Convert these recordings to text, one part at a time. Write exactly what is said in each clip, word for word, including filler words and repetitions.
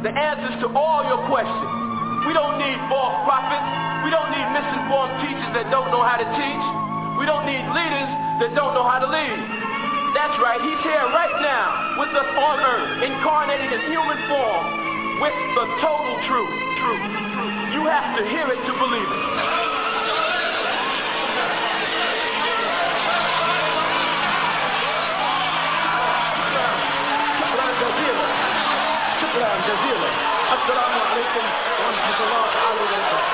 the answers to all your questions. We don't need false prophets. We don't need misinformed teachers that don't know how to teach. We don't need leaders that don't know how to lead. That's right, he's here right now with us on earth, incarnated in human form with the total truth. Truth. You have to hear it to believe it. شكرا جزيلا. السلام عليكم ورحمة الله تعالى وبركاته.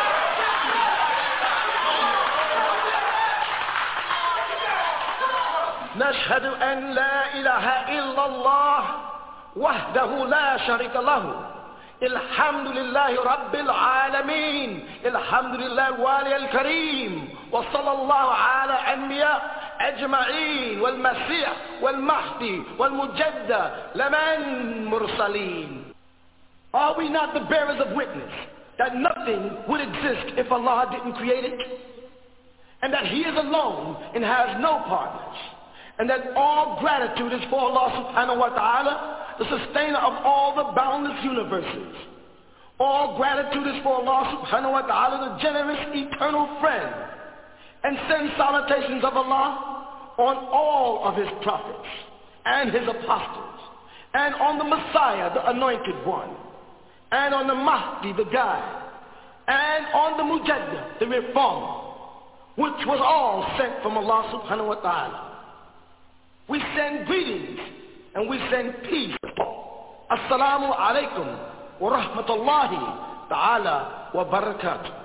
نشهد أن لا إله إلا الله وحده لا شريك له. الحمد لله رب العالمين. الحمد لله الوالي الكريم. وصلى الله على أنبياء أجمعين والمسيح والمهدي والمجدد لمن مرسلين. Are we not the bearers of witness that nothing would exist if Allah didn't create it? And that He is alone and has no partners? And that all gratitude is for Allah subhanahu wa ta'ala, the sustainer of all the boundless universes. All gratitude is for Allah subhanahu wa ta'ala, the generous eternal friend. And send salutations of Allah on all of His prophets and His apostles, and on the Messiah, the anointed one, and on the Mahdi, the guide, and on the Mujaddid, the reformer, which was all sent from Allah subhanahu wa ta'ala. We send greetings and we send peace. Assalamu alaikum wa rahmatullahi ta'ala wa barakatuh.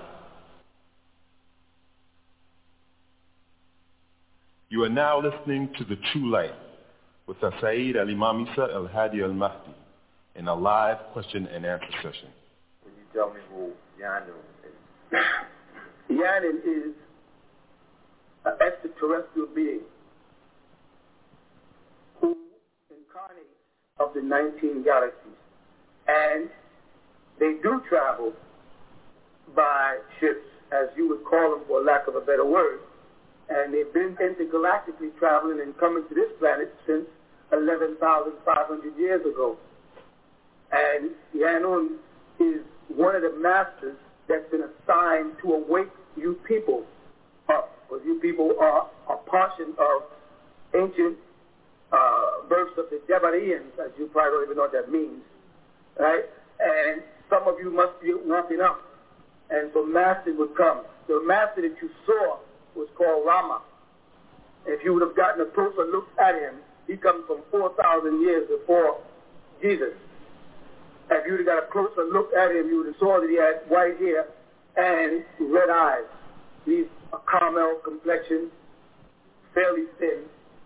You are now listening to The True Light with Saeed Al-Imam Isa Al-Hadi Al-Mahdi in a live question and answer session. Can you tell me who Yanun is? Yanun is an extraterrestrial being who incarnates of the nineteen galaxies. And they do travel by ships, as you would call them for lack of a better word. And they've been intergalactically traveling and coming to this planet since eleven thousand five hundred years ago. And Yanun is one of the masters that's been assigned to awake you people up. Because you people are a portion of ancient uh, births of the Jabarians, as you probably don't even know what that means. Right? And some of you must be waking up. And so masters would come. The master that you saw was called Rama. If you would have gotten a closer look at him, he comes from four thousand years before Jesus. If you would have got a closer look at him, you would have saw that he had white hair and red eyes. He's a caramel complexion, fairly thin,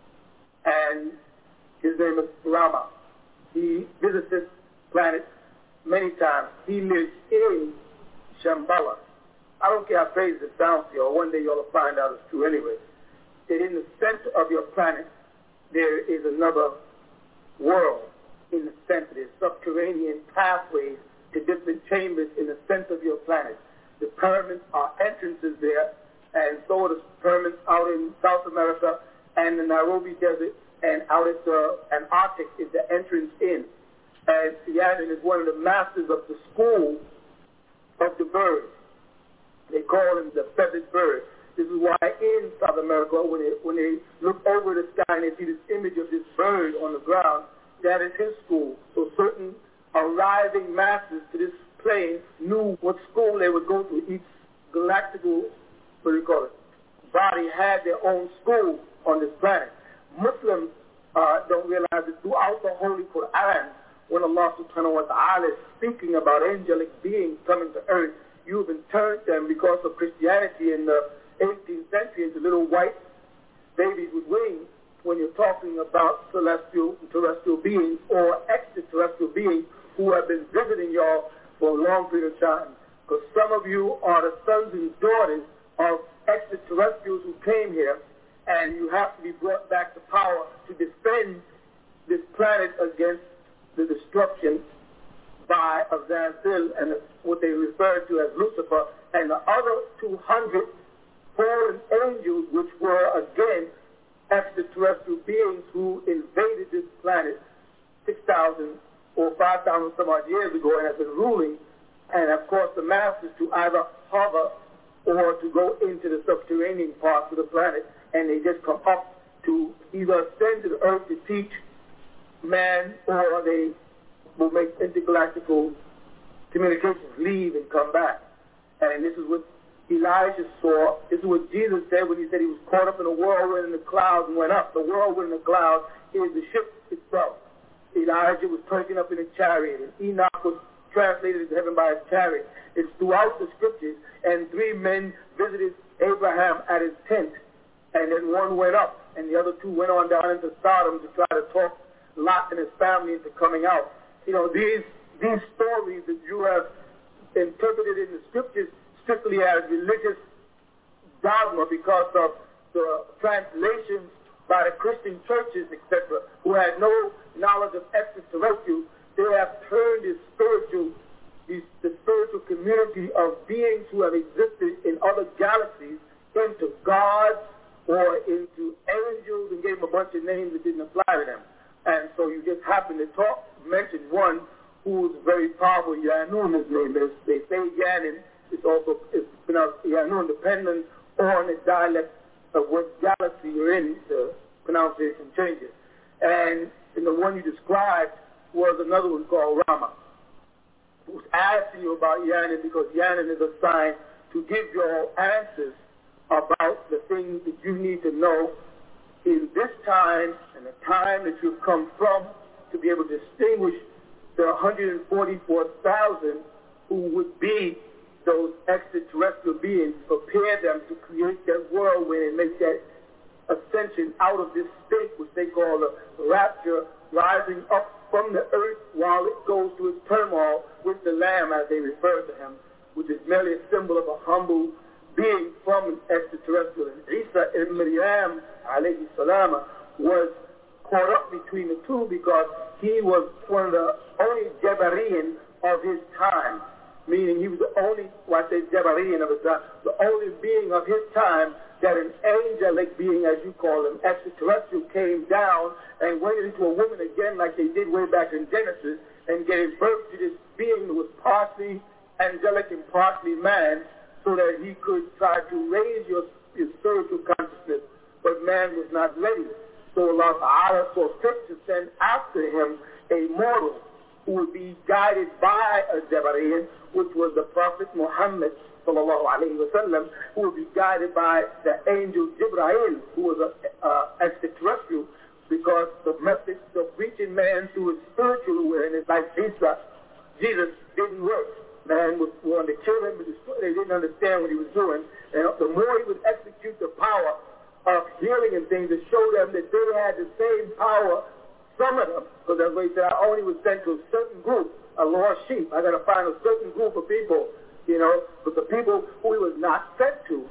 and his name is Rama. He visits this planet many times. He lives in Shambhala. I don't care how crazy it sounds to you, or one day you'll find out it's true anyway. That in the center of your planet, there is another world in the center. There's subterranean pathways to different chambers in the center of your planet. The pyramids are entrances there, and so are the pyramids out in South America and the Nairobi Desert, and out at the Antarctic is the entrance in. And Yanun is one of the masters of the school of the birds. They call him the feathered bird. This is why in South America, when they, when they look over the sky and they see this image of this bird on the ground, that is his school. So certain arriving masters to this plane knew what school they would go to. Each galactical, what do you call it, body had their own school on this planet. Muslims uh, don't realize that throughout the Holy Quran, when Allah subhanahu wa ta'ala is speaking about angelic beings coming to earth, you've interned them because of Christianity in the eighteenth century into little white babies with wings when you're talking about celestial and terrestrial beings or extraterrestrial beings who have been visiting y'all for a long period of time. Because some of you are the sons and daughters of extraterrestrials who came here, and you have to be brought back to power to defend this planet against the destruction by Azazil and what they refer to as Lucifer and the other two hundred fallen angels, which were again extraterrestrial beings who invaded this planet six thousand or five thousand some odd years ago and have been ruling, and of course the masters to either hover or to go into the subterranean parts of the planet, and they just come up to either ascend to the earth to teach man, or they will make intergalactical communications, leave and come back. And this is what Elijah saw. This is what Jesus said when he said he was caught up in a whirlwind in the clouds and went up. The whirlwind in the clouds is the ship itself. Elijah was taken up in a chariot, and Enoch was translated into heaven by his chariot. It's throughout the scriptures. And three men visited Abraham at his tent, and then one went up, and the other two went on down into Sodom to try to talk Lot and his family into coming out. You know, these these stories that you have interpreted in the scriptures strictly as religious dogma because of the translations by the Christian churches, et cetera, who had no knowledge of extraterrestrials. They have turned this spiritual, this, the spiritual community of beings who have existed in other galaxies into gods or into angels, and gave them a bunch of names that didn't apply to them. And so you just happen to talk, mention one who is very powerful, Yanun, his name is. They say Yanin. It's also it's pronounced Yanun, depending on the dialect of what galaxy you're in, the pronunciation changes. And, and the one you described was another one called Rama, who's asking you about Yanin because Yanin is assigned to give you all answers about the things that you need to know in this time and the time that you've come from, to be able to distinguish the one hundred forty-four thousand who would be those extraterrestrial beings, prepare them to create that whirlwind and make that ascension out of this state, which they call the rapture, rising up from the earth while it goes to its turmoil with the Lamb, as they refer to him, which is merely a symbol of a humble being from an extraterrestrial. And Isa ibn Maryam, alayhi salam, was caught up between the two because he was one of the only Jabarian of his time, meaning he was the only, well, I say Jabarian of his time, the only being of his time that an angelic being, as you call him, extraterrestrial, came down and went into a woman again like they did way back in Genesis and gave birth to this being that was partly angelic and partly man, so that he could try to raise your, your spiritual consciousness, but man was not ready. So Allah Ta'ala saw fit to send after him a mortal who would be guided by a Jabarian, which was the Prophet Muhammad sallallahu alayhi wa sallam, who would be guided by the angel Jibreel, who was an uh, extraterrestrial, because the method of reaching man through his spiritual awareness, like Isa, Jesus, didn't work. Man was wanting to kill him, but they didn't understand what he was doing. And the more he would execute the power of healing and things, to show them that they had the same power, some of them, because that's what he said, I only was sent to a certain group, a lost sheep. I got to find a certain group of people, you know, but the people who he was not sent to,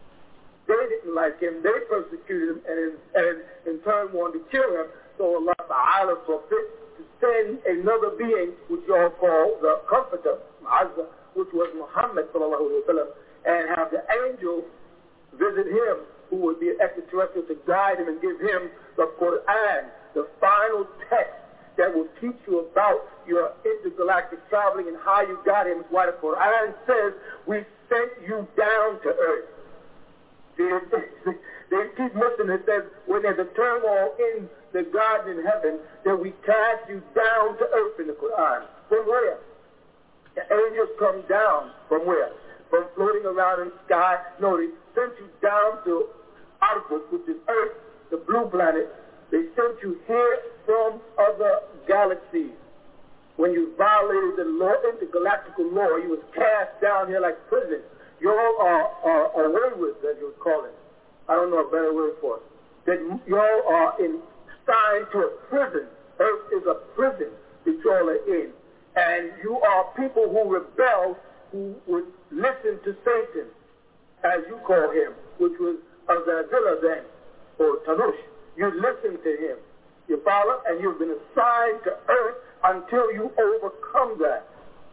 they didn't like him. They persecuted him and in, and in turn wanted to kill him. So Allah Ta'ala saw fit to send another being, which you all call the Comforter, which was Muhammad sallallahu alaihi wasallam, and have the angel visit him, who would be an extraterrestrial, to guide him and give him the Quran, the final text that will teach you about your intergalactic traveling and how you got him. It's why the Quran says, we sent you down to earth. They, they keep missing it. Says, when there's a turmoil in the garden in heaven, then we cast you down to earth in the Quran. From where? The angels come down from where? From floating around in the sky. No, they sent you down to Arbus, which is Earth, the blue planet. They sent you here from other galaxies. When you violated the law, intergalactical law, you was cast down here like prison. You all are, are, are away with, as you would call it. I don't know a better word for it. That you all are in, signed to a prison. Earth is a prison that you all are in. And you are people who rebel, who would listen to Satan, as you call him, which was Azazillah then, or Tanush. You listen to him. You follow? And you've been assigned to earth until you overcome that.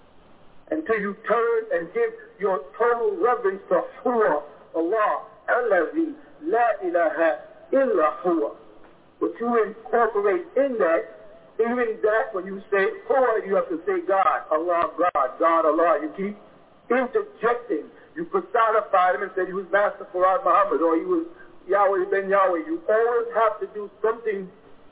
Until you turn and give your total reverence to Huwa, Allah, Allazi, La ilaha illa Huwa. What you incorporate in that is even that, when you say Hua, you have to say God, Allah, God, God, Allah. You keep interjecting. You personify him and say he was Master Farad Muhammad or he was Yahweh ben Yahweh. You always have to do something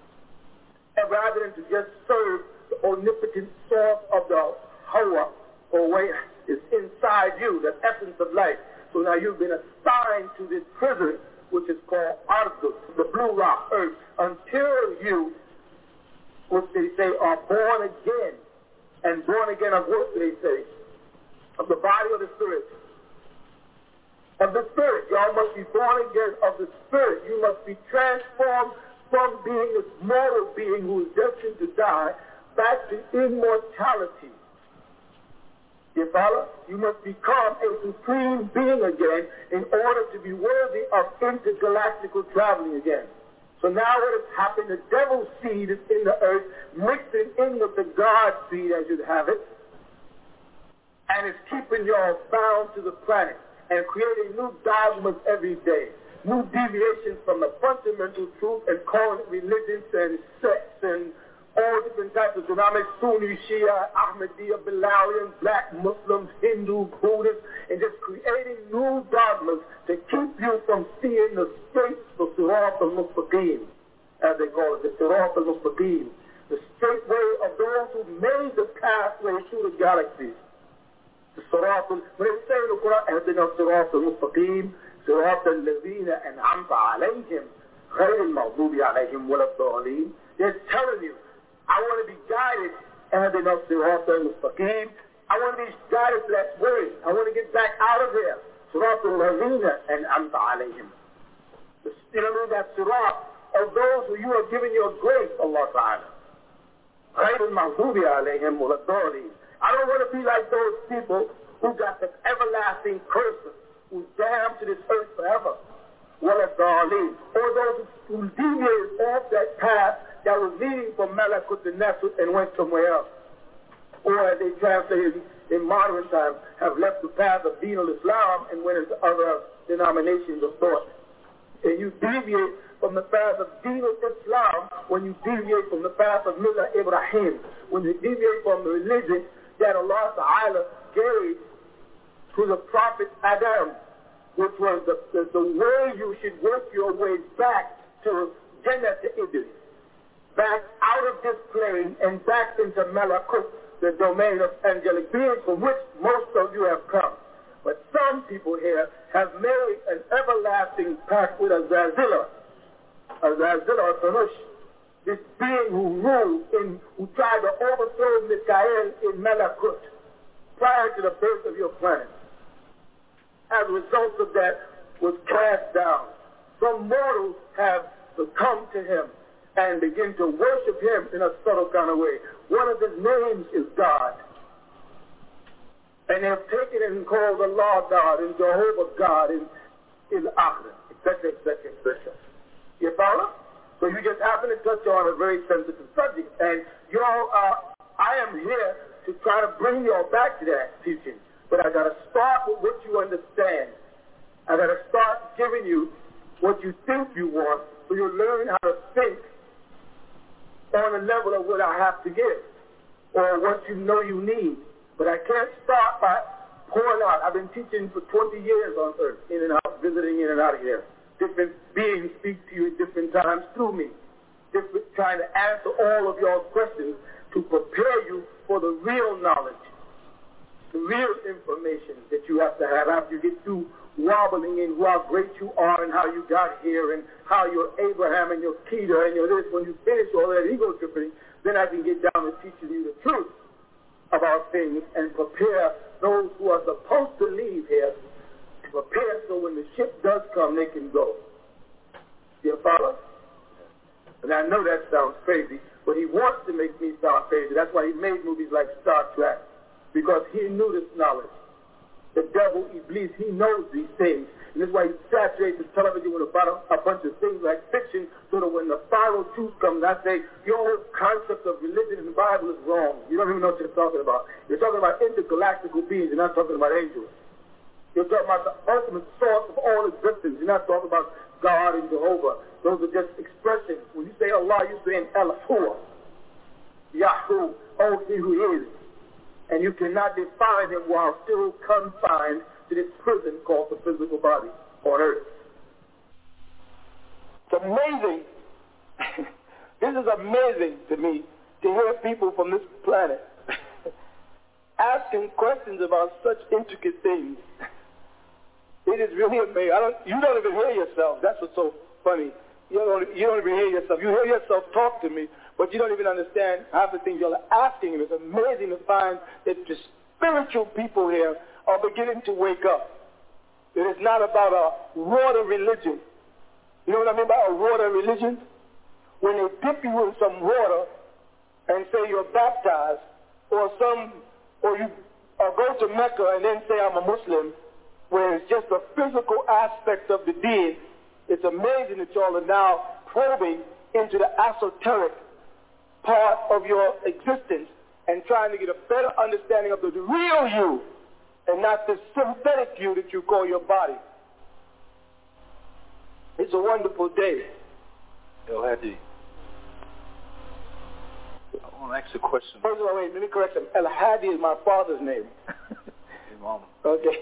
rather than to just serve the omnipotent source of the Hawa or way is inside you, the essence of life. So now you've been assigned to this prison, which is called Ardus, the blue rock, earth, until you, what they say, are born again. And born again of what they say? Of the body or the spirit? Of the spirit. Y'all must be born again of the spirit. You must be transformed from being this mortal being who is destined to die back to immortality. You follow? You must become a supreme being again in order to be worthy of intergalactical traveling again. So now what has happened, the devil's seed is in the earth, mixing in with the God seed as you'd have it, and it's keeping y'all bound to the planet and creating new dogmas every day, new deviations from the fundamental truth and calling it religions and sects and all different types of denominations, Sunni, Shia, Ahmadiyya, Bilalian, black Muslims, Hindu, Buddhists, and just creating new dogmas to keep you from seeing the straight, the Sirat al-Mustaqim, as they call it, the Sirat al-Mustaqim, the straight way of those who made the pathway through the galaxies. The Sirat, when they say in the Quran, اهدنا الصراط المستقيم صراط الذين أنعمت عليهم غير المغضوب عليهم ولا الضالين. They're telling you, I want to be guided, اهدنا الصراط المستقيم. I want to be guided to that way. I want to get back out of there. صراط الذين أنعمت عليهم. You know what I mean? That sirat of those who you have given your grace, Allah Ta'ala. غير المغضوب عليهم ولا الضالين. I don't want to be like those people who got the everlasting curses, who's damned to this earth forever. Well, as Darlene, or those who deviated off that path that was leading from Malakut to Nesut and went somewhere else. Or as they translated in modern times, have left the path of Deen al-Islam and went into other denominations of thought. And you deviate from the path of Deen al-Islam when you deviate from the path of Millah Ibrahim, when you deviate from the religion that Allah Ta'ala gave to the Prophet Adam, which was the, the, the way you should work your way back to Jannah to Idris, back out of this plane and back into Malakut, the domain of angelic beings from which most of you have come. But some people here have made an everlasting pact with Azazillah, Azazillah or Tanush, this being who ruled in, who tried to overthrow Mikael in Malakut prior to the birth of your planet. As a result of that, was cast down. Some mortals have succumbed to him and begin to worship him in a subtle kind of way. One of his names is God. And they have taken it and called Allah God and Jehovah God and in Akhira, et cetera, et cetera, et cetera. You follow? So you just happen to touch on a very sensitive subject. And y'all, uh, I am here to try to bring y'all back to that teaching. But I got to start with what you understand. I got to start giving you what you think you want so you learn how to think on the level of what I have to give or what you know you need. But I can't start by pouring out. I've been teaching for twenty years on earth, in and out, visiting in and out of here. Different beings speak to you at different times through me. Different, trying to answer all of y'all's questions to prepare you for the real knowledge, the real information that you have to have after you get through wobbling in how great you are and how you got here and how you're Abraham and your Keter and your this. When you finish all that ego tripping, then I can get down to teaching you the truth about things and prepare those who are supposed to leave here to prepare so when the ship does come, they can go. You follow? And I know that sounds crazy, but he wants to make me sound crazy. That's why he made movies like Star Trek, because he knew this knowledge. The devil, Iblis, he knows these things. And that's why he saturates the television with about a, a bunch of things like fiction, so that when the final truth comes, I say, your whole concept of religion in the Bible is wrong. You don't even know what you're talking about. You're talking about intergalactical beings. You're not talking about angels. You're talking about the ultimate source of all existence. You're not talking about God and Jehovah. Those are just expressions. When you say Allah, you're saying El Hua. only who he is. And you cannot define him while still confined to this prison called the physical body on earth. It's amazing. This is amazing to me to hear people from this planet asking questions about such intricate things. It is really amazing. I don't, you don't even hear yourself. That's what's so funny. You don't, you don't even hear yourself. You hear yourself talk to me, but you don't even understand half the things you're asking. And it's amazing to find that the spiritual people here are beginning to wake up. It is not about a water religion. You know what I mean by a water religion? When they dip you in some water and say you're baptized, or some, or you or go to Mecca and then say I'm a Muslim, where it's just a physical aspect of the deed. It's amazing that y'all are now probing into the esoteric part of your existence and trying to get a better understanding of the real you and not the synthetic you that you call your body. It's a wonderful day. El Hadi, I want to ask a question. First of all, wait, let me correct him. El Hadi is my father's name. Imam. Okay.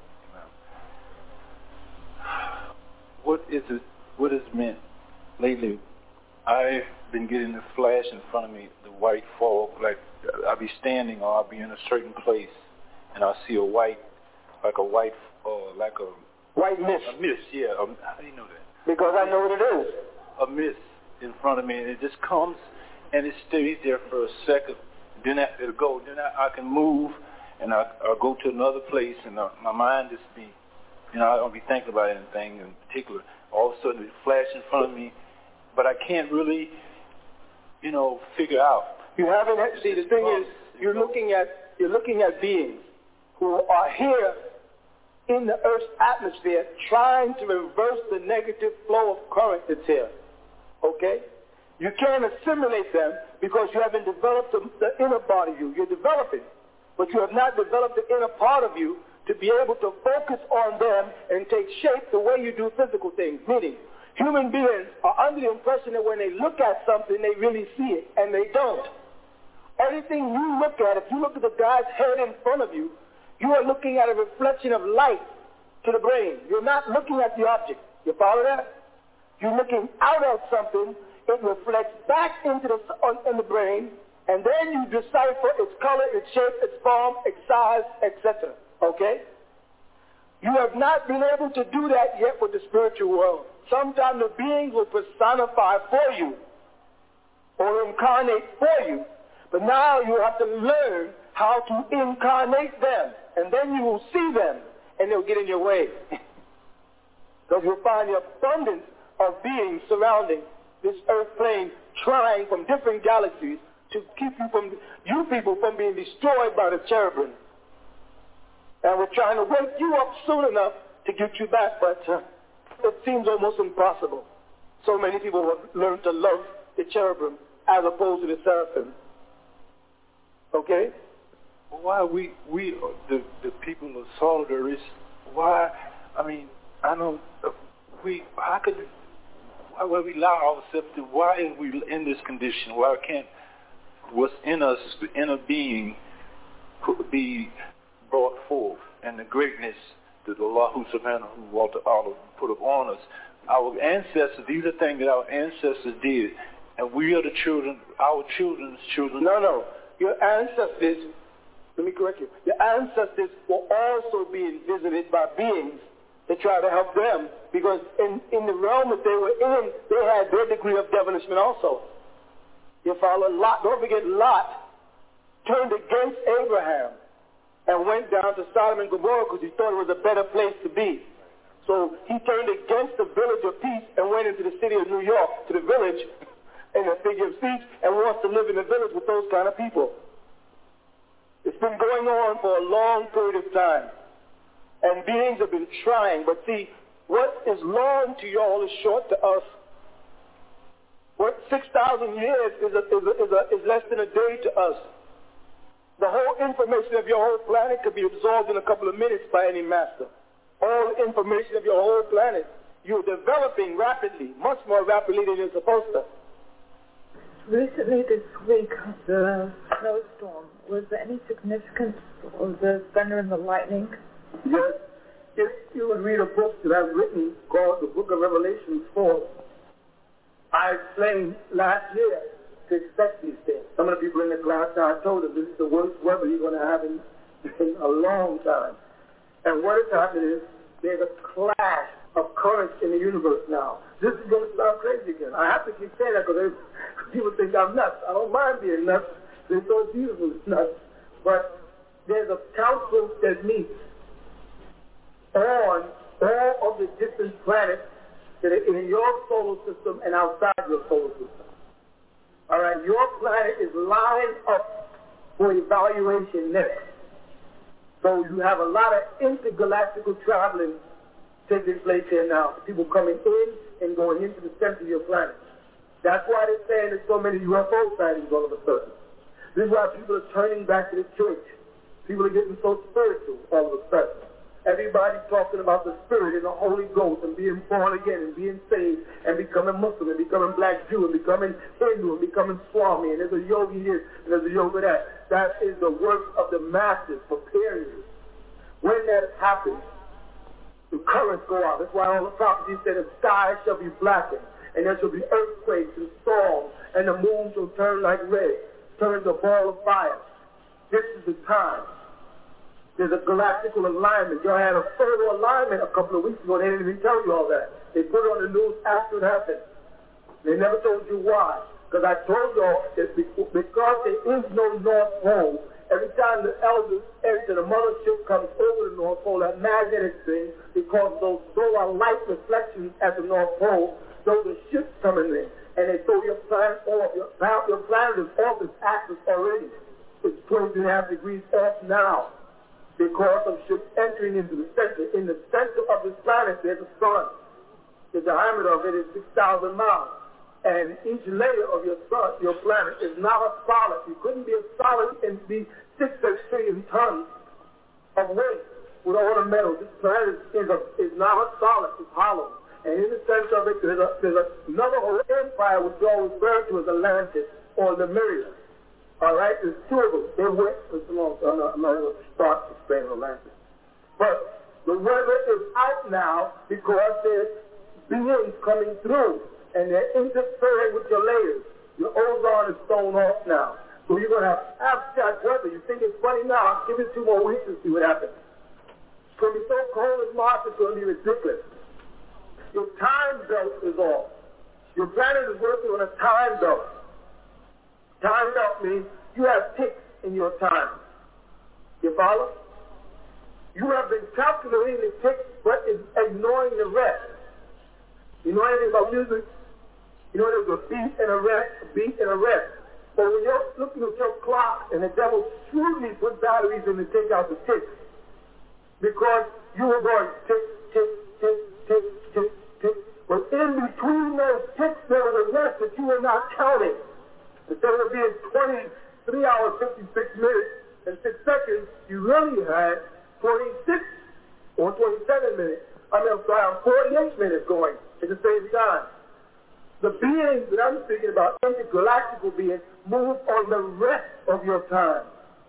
What is it? What is meant lately? I've been getting the flash in front of me, the white fog. Like I'll be standing or I'll be in a certain place, and I'll see a white, like a white, or uh, like a white mist. A mist, yeah. Um, how do you know that? Because I know what it is. A mist in front of me, and it just comes, and it stays there for a second. Then I, it'll go. Then I, I can move, and I, I'll go to another place, and uh, my mind just be. You know, I don't be thinking about anything in particular. All of a sudden, it flashes in front of me, but I can't really, you know, figure out. You haven't. See, the thing is, you're looking at you're looking at beings who are here in the Earth's atmosphere, trying to reverse the negative flow of current that's here. Okay, you can't assimilate them because you haven't developed the, the inner part of you. You're developing, but you have not developed the inner part of you to be able to focus on them and take shape the way you do physical things. Meaning, human beings are under the impression that when they look at something, they really see it, and they don't. Everything you look at, if you look at the guy's head in front of you, you are looking at a reflection of light to the brain. You're not looking at the object. You follow that? You're looking out at something, it reflects back into the, on, in the brain, and then you decipher its color, its shape, its form, its size, et cetera. Okay? You have not been able to do that yet with the spiritual world. Sometimes the beings will personify for you or incarnate for you. But now you have to learn how to incarnate them. And then you will see them and they'll get in your way. Because you'll find the abundance of beings surrounding this earth plane, trying from different galaxies to keep you from, you people from being destroyed by the cherubim. And we're trying to wake you up soon enough to get you back, but uh, it seems almost impossible. So many people have learned to love the cherubim as opposed to the seraphim. Okay? Why we, we the, the people of Solidarity, why, I mean, I know, we, how could, why would we allow ourselves to, why are we in this condition? Why can't what's in us, the inner being, be brought forth, and the greatness that Allah subhanahu wa ta'ala put upon us? Our ancestors, these are things that our ancestors did, and we are the children, our children's children. No, no. Your ancestors, let me correct you, your ancestors were also being visited by beings to try to help them, because in, in the realm that they were in, they had their degree of devilishment also. You follow? Lot, don't forget Lot turned against Abraham and went down to Sodom and Gomorrah because he thought it was a better place to be. So he turned against the village of peace and went into the city of New York, to the village, in a figure of speech, and wants to live in the village with those kind of people. It's been going on for a long period of time. And beings have been trying, but see, what is long to y'all is short to us. What six thousand years is, a, is, a, is, a, is less than a day to us. The whole information of your whole planet could be absorbed in a couple of minutes by any master. All the information of your whole planet. You're developing rapidly, much more rapidly than you're supposed to. Recently this week, the snowstorm, was there any significance of the thunder and the lightning? Yes. If you would read a book that I've written called the Book of Revelation four, I explained last year to expect these things. Some of the people in the class, I told them this is the worst weather you're going to have in, in a long time. And what has happened is there's a clash of currents in the universe now. This is going to sound crazy again. I have to keep saying that because people think I'm nuts. I don't mind being nuts. They thought Jesus was nuts. But there's a council that meets on all of the different planets that are in your solar system and outside your solar system. All right, your planet is lined up for evaluation next. So you have a lot of intergalactical traveling taking place here now. People coming in and going into the center of your planet. That's why they're saying there's so many U F O sightings all of a sudden. This is why people are turning back to the church. People are getting so spiritual all of a sudden. Everybody talking about the Spirit and the Holy Ghost and being born again and being saved and becoming Muslim and becoming Black Jew and becoming Hindu and becoming Swami, and there's a yogi here and there's a yogi there. That is the work of the masses preparing you. When that happens, the currents go out. That's why all the prophecies say the sky shall be blackened and there shall be earthquakes and storms and the moon shall turn like red, turn to a ball of fire. This is the time. There's a galactical alignment. Y'all had a photo alignment a couple of weeks ago. They didn't even tell you all that. They put it on the news after it happened. They never told you why. Because I told y'all that because there is no North Pole, every time the elders enter, the mothership comes over the North Pole, that magnetic thing, because those solar light reflections at the North Pole, those are ships coming in. And they throw your planet off. Your, your planet is off its axis already. It's twenty-two and a half degrees off now, because of ships entering into the center. In the center of this planet, there's a sun. The diameter of it is six thousand miles. And each layer of your sun, your planet, is not a solid. You couldn't be a solid and be six trillion tons of weight with all the metal. This planet is, a, is not a solid. It's hollow. And in the center of it, there's, a, there's a, another whole empire which we all refer to as Atlantis or Lemuria. All right, there's two of them. They went for so long. So I'm not, I'm not going to start explaining Atlantis. But the weather is out now because there's beings coming through, and they're interfering with your layers. Your ozone is thrown off now. So you're going to have abstract weather. You think it's funny now? Give it two more weeks and see what happens. It's going to be so cold in March, it's going to be ridiculous. Your time belt is off. Your planet is working on a time belt. Time belt means you have ticks in your time. You follow? You have been calculating the ticks, but ignoring the rest. You know anything about music? You know there's a beat and a rest, a beat and a rest. But when you're looking at your clock and the devil shrewdly put batteries in to take out the ticks, because you were going tick, tick, tick, tick, tick, tick. But in between those ticks, there was a rest that you were not counting. Instead of it being twenty-three hours, fifty-six minutes, and six seconds, you really had twenty-six or twenty-seven minutes. I mean, I'm sorry, I'm forty-eight minutes going at the same time. The beings that I'm speaking about, intergalactical beings, move on the rest of your time.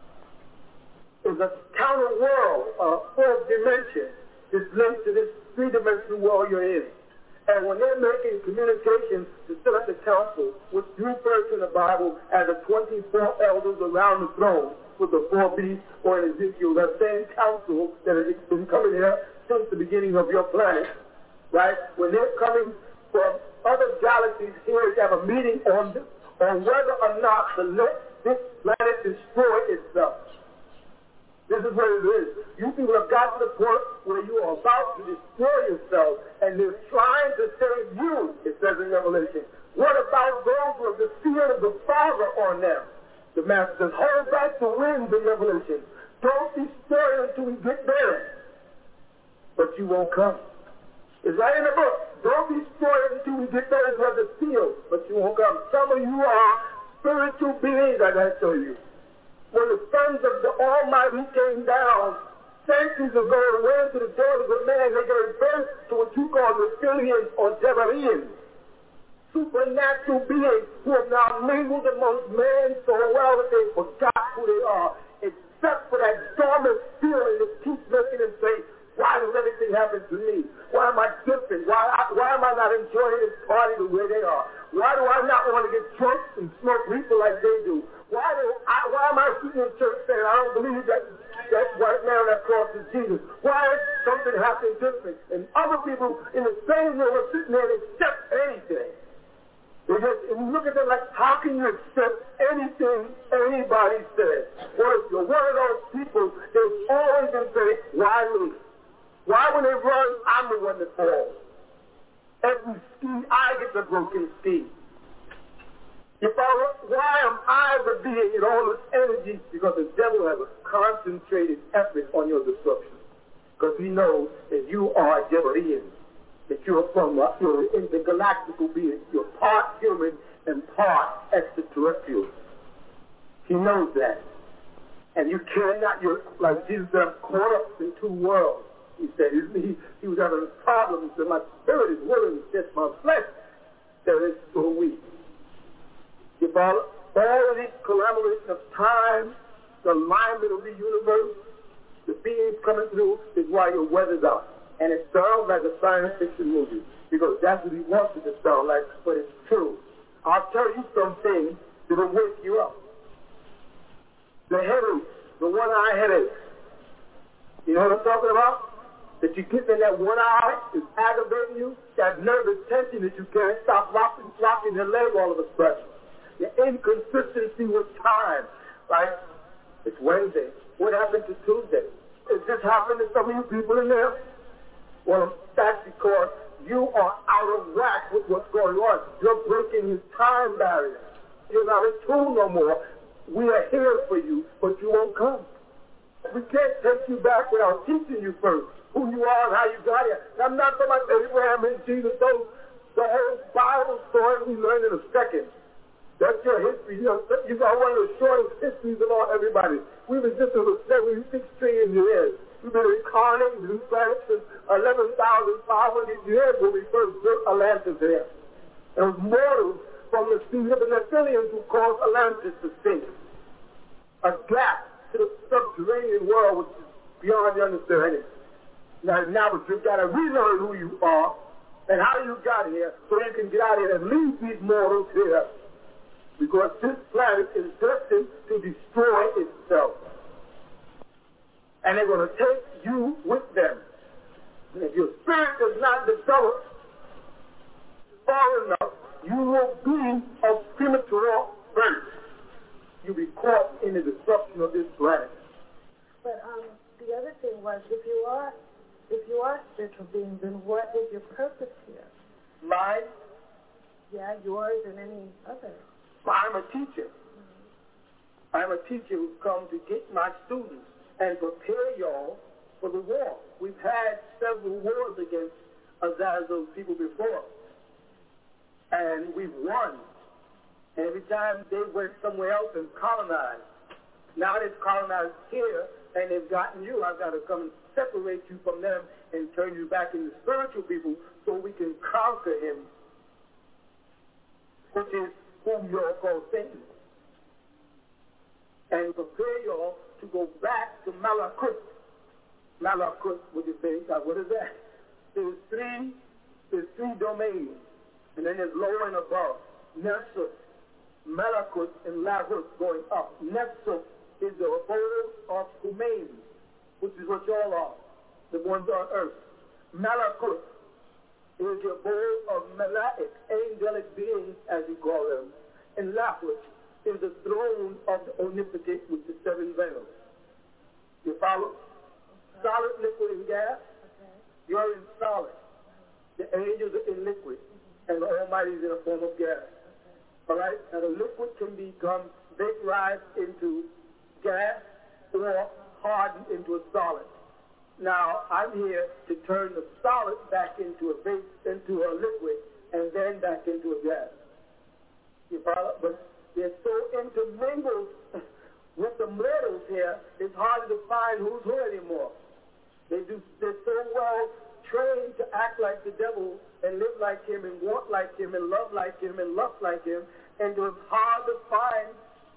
It's a counter world, a fourth dimension that's linked to this three-dimensional world you're in. And when they're making communications to set up the council, which you refer to in the Bible as the twenty-four elders around the throne with the four beasts, or in Ezekiel, that same council that has been coming here since the beginning of your planet, right? When they're coming from other galaxies here to have a meeting on, on whether or not to let this planet destroy itself. This is what it is. You people have got to the point where you are about to destroy yourself, and they're trying to save you, it says in Revelation. What about those who have the fear of the Father on them? The Master says, hold back the winds in Revelation. Don't destroy it until we get there. But you won't come. It's right in the book. Don't destroy it until we get there is where the seal, but you won't come. Some of you are spiritual beings, I gotta tell you. When the sons of the Almighty came down centuries ago and went to the daughters of man, they gave birth to what you call reptilians or Jebarians, supernatural beings who have now mingled amongst men so well that they forgot who they are, except for that dormant feeling that keeps looking and saying, why does everything happen to me? Why am I different? Why, I, why am I not enjoying this party the way they are? Why do I not want to get drunk and smoke reefer like they do? Why do I, why am I sitting in church saying I don't believe that that white man on that cross is Jesus? Why is something happening different? And other people in the same room are sitting there and accept anything. They just, and you look at them like, how can you accept anything anybody says? Well, if you're one of those people, they've always been saying, why me? Why when they run, I'm the one that falls? Every ski, I get the broken ski. If I, why am I the being in all this energy? Because the devil has a concentrated effort on your destruction. Because he knows that you are Jebarian, that you're from uh, you're intergalactical being. You're part human and part extraterrestrial. He knows that. And you cannot, you're, like Jesus said, I'm caught up in two worlds. He said he, he was having a problem. He said, my spirit is willing, it's just my flesh that is so weak. You follow? All of these collaboration of time, the alignment of the universe, the beings coming through is why your weather's out. And it sounds like a science fiction movie because that's what he wants it to sound like, but it's true. I'll tell you some things that will wake you up. The headache, the one-eye headache. You know what I'm talking about? That you get in that one eye is aggravating you, that nervous tension that you can't stop flopping, flopping your leg all of a sudden. The inconsistency with time. Like, it's Wednesday. What happened to Tuesday? Is this happening to some of you people in there? Well, that's because you are out of whack with what's going on. You're breaking his time barrier. You're not a tool no more. We are here for you, but you won't come. We can't take you back without teaching you first who you are and how you got here. I'm not talking about Abraham and Jesus. Those, the whole Bible story we learn in a second. That's your history. You know, you got one of the shortest histories of all everybody. We've existed for seventy-six trillion years. We've been incarnated in planets since eleven thousand five hundred years when we first built Atlantis here. It was mortals from the seed of the Nephilims who caused Atlantis to sink. A gap to the subterranean world which is beyond your understanding. Now, now you've got to relearn who you are and how you got here so you can get out here and leave these mortals here. Because this planet is destined to destroy itself. And they're going to take you with them. And if your spirit does not develop far enough, you will be of premature birth. You'll be caught in the destruction of this planet. But um, the other thing was, if you are, if you are spiritual beings, then what is your purpose here? Mine? Yeah, yours and any other. I'm a teacher. Mm-hmm. I'm a teacher who's come to get my students and prepare y'all for the war. We've had several wars against Azazel's people before, and we've won. And every time they went somewhere else and colonized. Now they've colonized here, and they've gotten you. I've got to come and separate you from them and turn you back into spiritual people so we can conquer him, which is whom you all call Satan. And prepare you all to go back to Malakut. Malakut, what do you think? What is that? There's three, there's three domains, and then there's lower and above. Nesut, Malakut, and Lahut going up. Nesut is the abode of Humain, which is what y'all are, the ones on earth. Malakut is the abode of Malaik, angelic beings, as you call them. And Lahut is the throne of the omnipotent with the seven veils. You follow? Okay. Solid, liquid, and gas. Okay. You're in solid. The angels are in liquid, mm-hmm. and the Almighty is in a form of gas. Okay. All right? Now the liquid can become vaporized into gas or hardened into a solid. Now I'm here to turn the solid back into a vapor, into a liquid, and then back into a gas. You follow? But they're so intermingled with the mortals here, it's harder to find who's who anymore. They do, they're so well trained to act like the devil and live like him and want like him and love like him and lust like him, and it's hard to find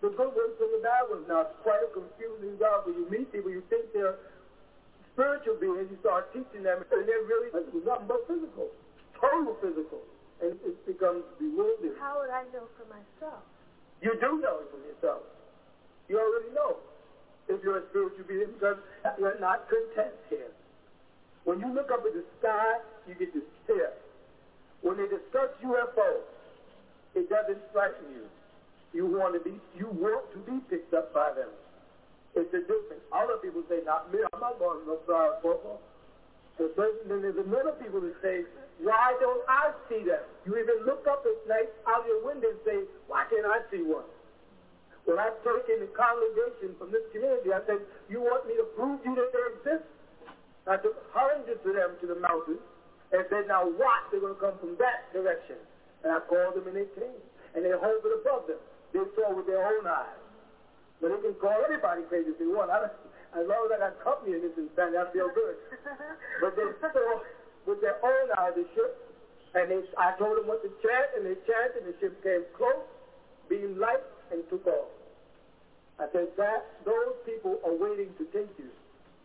the good ones from the bad ones. Now, it's quite a confusing job when you meet people, you think they're spiritual beings, you start teaching them, and they're really nothing but physical, total physical, and it becomes bewildering. How would I know for myself? You do know it from yourself. You already know if you're a spiritual being because you're not content here. When you look up at the sky, you get this fear. When they discuss U F Os, it doesn't frighten you. You want to be, you want to be picked up by them. It's a difference. Other people say, not me, I'm not going to no fly football. So then there's another people that say, why don't I see them? You even look up at night out your window and say, why can't I see one? When I spoke in the congregation from this community, I said, you want me to prove you that they exist? I took hundreds of them to the mountains and said, now watch, they're going to come from that direction. And I called them and they came. And they hovered above them. They saw with their own eyes. But they can call everybody crazy if they want. I, as long as I got company in this insanity, I feel good. But they saw with their own eyes the ship. And they, I told them what to chant, and they chanted, and the ship came close, beamed light, and took off. I said, that, those people are waiting to take you.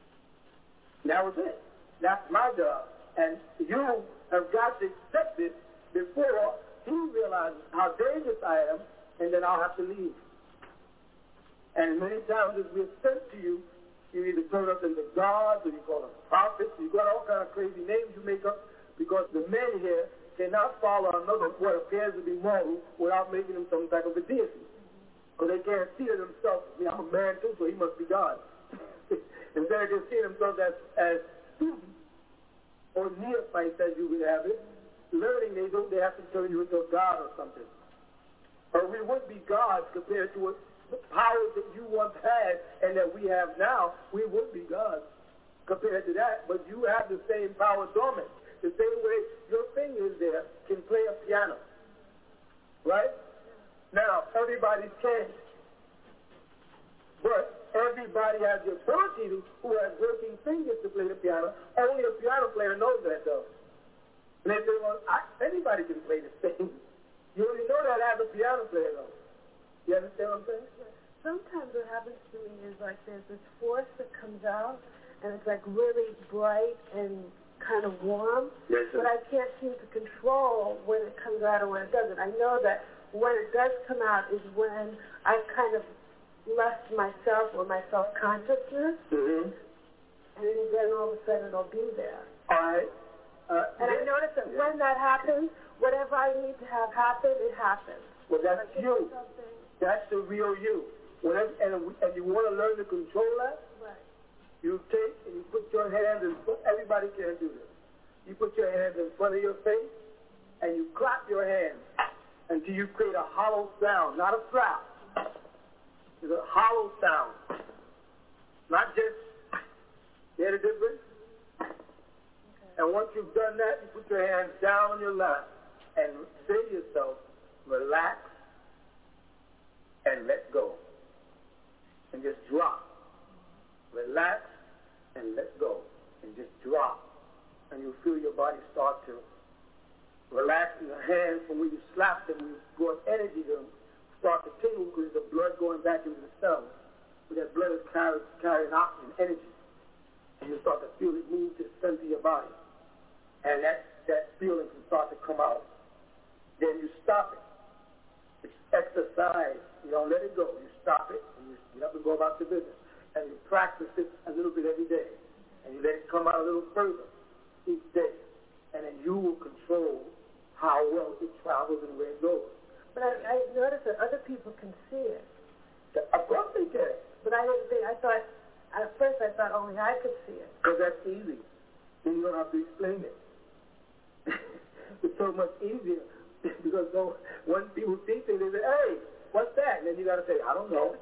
That was it. That's my job. And you have got to accept it before he realizes how dangerous I am, and then I'll have to leave. And many times as we're sent to you, you either turn us into gods, or you call us prophets, you got all kind of crazy names you make up, because the men here cannot follow another what appears to be mortal without making them some type of a deity. Because they can't see it themselves. I mean, I'm a man too, so he must be God. Instead of just seeing themselves as, as students, or neophytes as you would have it, learning they don't, they have to turn you into a god or something. Or we would be gods compared to what the powers that you once had and that we have now. We would be gods compared to that, but you have the same power dormant. The same way your fingers there can play a piano. Right? Now, everybody can. But everybody has the ability to, who has working fingers to play the piano. Only a piano player knows that, though. And they say, well, I, anybody can play this thing. You only know that as a piano player, though. You understand what I'm saying? Sometimes what happens to me is like there's this force that comes out, and it's like really bright and kind of warm, yes, but I can't seem to control when it comes out or when it doesn't. I know that when it does come out is when I've kind of left myself or my self-consciousness, mm-hmm. and then all of a sudden it'll be there. All right. Uh, and yeah. I notice that yeah. when that happens, whatever I need to have happen, it happens. Well, that's like you. That's the real you. Whatever, and, and you want to learn to control that? Right. You take and you put your hands in front. Everybody can't do this. You put your hands in front of your face, and you clap your hands until you create a hollow sound, not a slap. It's a hollow sound. Not just, you hear the difference? Okay. And once you've done that, you put your hands down on your lap and say to yourself, relax and let go. And just drop. Relax and let go. And just drop. And you'll feel your body start to relax in your hands from where you slap them, you brought energy to them, start to tingle because the blood going back into the cells. So that blood is carrying, carrying oxygen, energy. And you start to feel it move to the center of your body. And that, that feeling can start to come out. Then you stop it. It's exercise. You don't let it go. You stop it, and you get up and go about your business. And you practice it a little bit every day. And you let it come out a little further each day. And then you will control how well it travels and where it goes. But I, I noticed that other people can see it. Of course they can. But I didn't think, I thought, at first I thought only I could see it. Because that's easy. Then you don't have to explain it. It's so much easier. Because so, when people see things, they say, hey, what's that? And then you got to say, I don't know.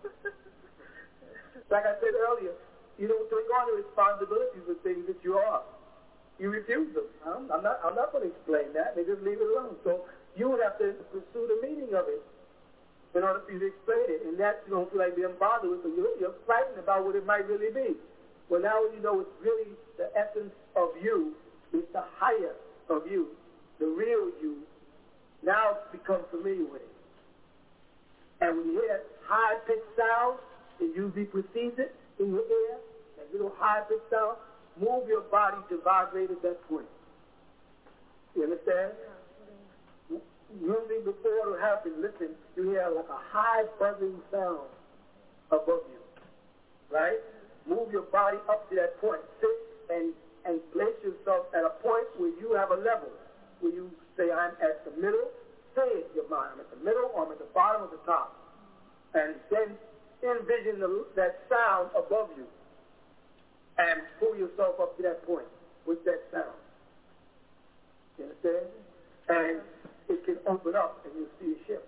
Like I said earlier, you don't take on the responsibilities for things that you are. You refuse them. I'm, I'm not, I'm not going to explain that. They just leave it alone. So you would have to pursue the meaning of it in order for you to explain it. And that you don't feel like being bothered with, so you're, you're frightened about what it might really be. Well, now you know it's really the essence of you. It's the higher of you, the real you. Now become familiar with it. And when you hear high-pitched sound, it usually precedes it in your ear, that little high-pitched sound. Move your body to vibrate at that point. You understand? Usually before it'll happen, listen, you hear like a high buzzing sound above you. Right? Move your body up to that point. Sit and, and place yourself at a point where you have a level, where you say, I'm at the middle. Say it in your mind, I'm at the middle or I'm at the bottom of the top. And then envision the, that sound above you. And pull yourself up to that point with that sound. You understand? And it can open up and you'll see a ship.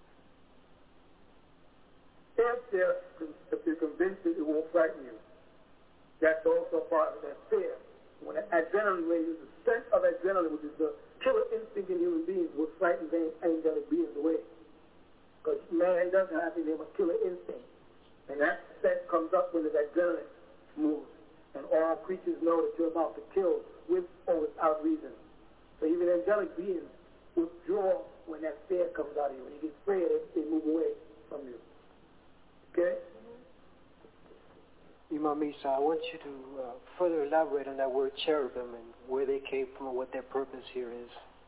If they're, if you're convinced that it won't frighten you, that's also part of that fear. When the adrenaline raises, the sense of adrenaline, which is the killer instinct in human beings, will frighten the angelic beings away. Because man does have in him a killer instinct. And that sense comes up when the adrenaline moves. And all creatures know that you're about to kill with or without reason. So even angelic beings withdraw when that fear comes out of you. When you get afraid, they move away from you. Okay? Imam Isa, I want you to uh, further elaborate on that word cherubim and where they came from and what their purpose here is.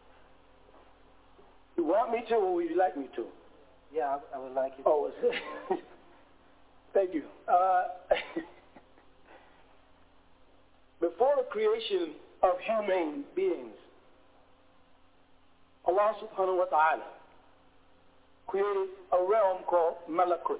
You want me to, or would you like me to? Yeah, I, I would like you to. Oh, thank you. Uh, before the creation of human beings, Allah subhanahu wa ta'ala created a realm called Malakut.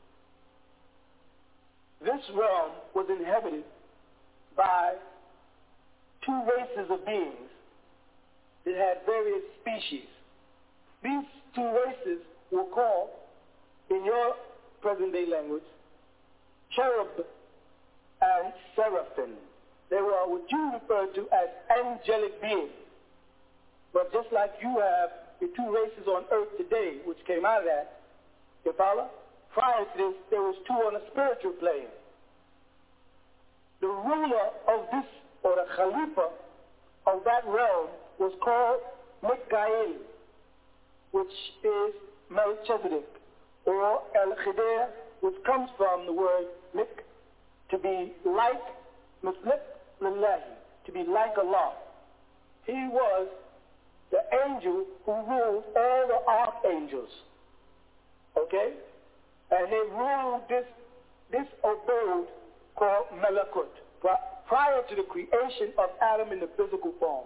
This realm was inhabited by two races of beings that had various species. These two races were called, in your present-day language, cherub and seraphim. They were what you refer to as angelic beings. But just like you have the two races on earth today, which came out of that, you follow? Prior to this, there was two on a spiritual plane. The ruler of this, or the Khalifa of that realm, was called Mikael, which is Melchizedek, or El-Khidr, which comes from the word Mik, to be like, Muslik Lillahi, to be like Allah. He was the angel who ruled all the archangels. Okay? And they ruled this, this abode called Malakut, prior to the creation of Adam in the physical form.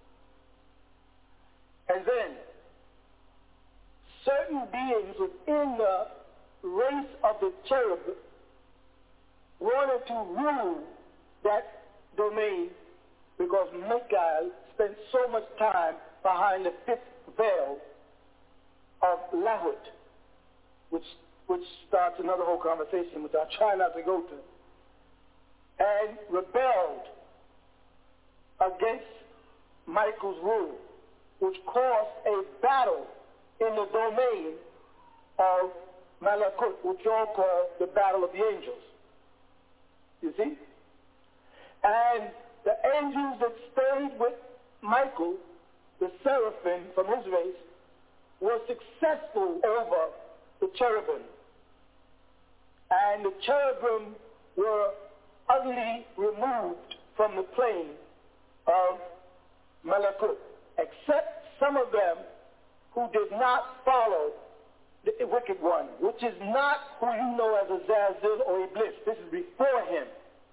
And then, certain beings within the race of the cherub wanted to rule that domain because Michael spent so much time behind the fifth veil of Lahut, which which starts another whole conversation, which I try not to go to, and rebelled against Michael's rule, which caused a battle in the domain of Malakut, which you all call the battle of the angels. You see? And the angels that stayed with Michael, the seraphim from his race, were successful over the cherubim. And the cherubim were utterly removed from the plane of Malakut, except some of them who did not follow the wicked one, which is not who you know as Azazil or Iblis. This is before him.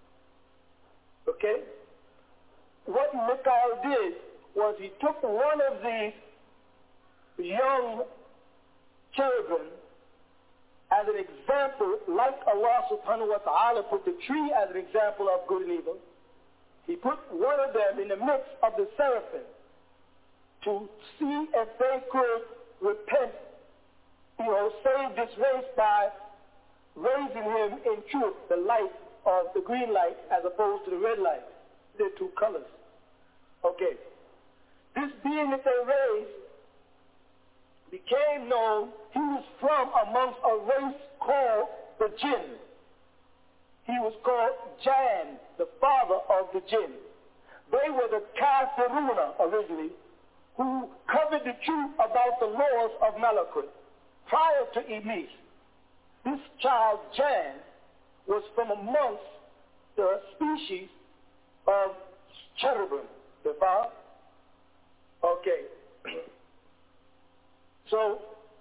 Okay? What Michael did was he took one of these young cherubim as an example, like Allah subhanahu wa ta'ala put the tree as an example of good and evil. He put one of them in the midst of the seraphim to see if they could repent, you know, save this race by raising him in truth, the light of the green light as opposed to the red light. They're two colors. Okay. This being that they raised became known, he was from amongst a race called the Jinn. He was called Jan, the father of the Jinn. They were the Kafiruna originally, who covered the truth about the laws of Malakut prior to Iblis. this child Jan was from amongst the species of cherubim. The father? Okay. So,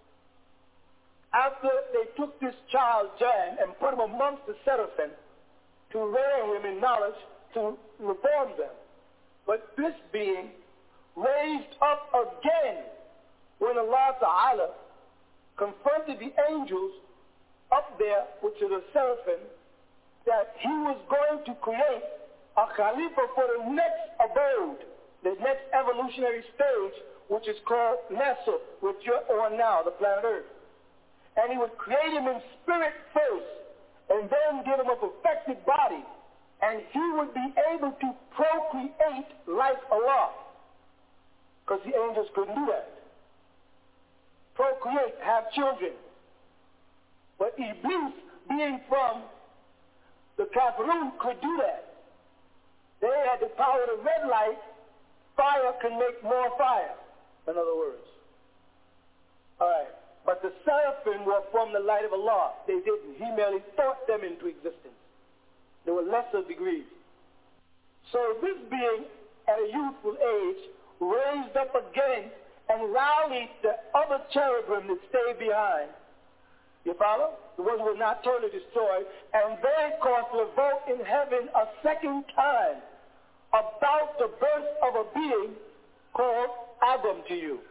after they took this child Jan and put him amongst the seraphim to rear him in knowledge to reform them. But this being raised up again when Allah Ta'ala confronted the angels up there, which are the seraphim, that he was going to create a Khalifa for the next abode, the next evolutionary stage, which is called Nasr, which you're on now, the planet Earth. And he would create him in spirit first, and then give him a perfected body, and he would be able to procreate like Allah, because the angels couldn't do that. Procreate, have children. But Iblis, being from the Kafirun, could do that. They had the power of red light. Fire can make more fire, in other words. All right. But the seraphim were from the light of Allah. They didn't. He merely thought them into existence. They were lesser degrees. So this being, at a youthful age, raised up again and rallied the other cherubim that stayed behind. You follow? The ones who were not totally destroyed. And they caused revolt in heaven a second time about the birth of a being called Adam to you.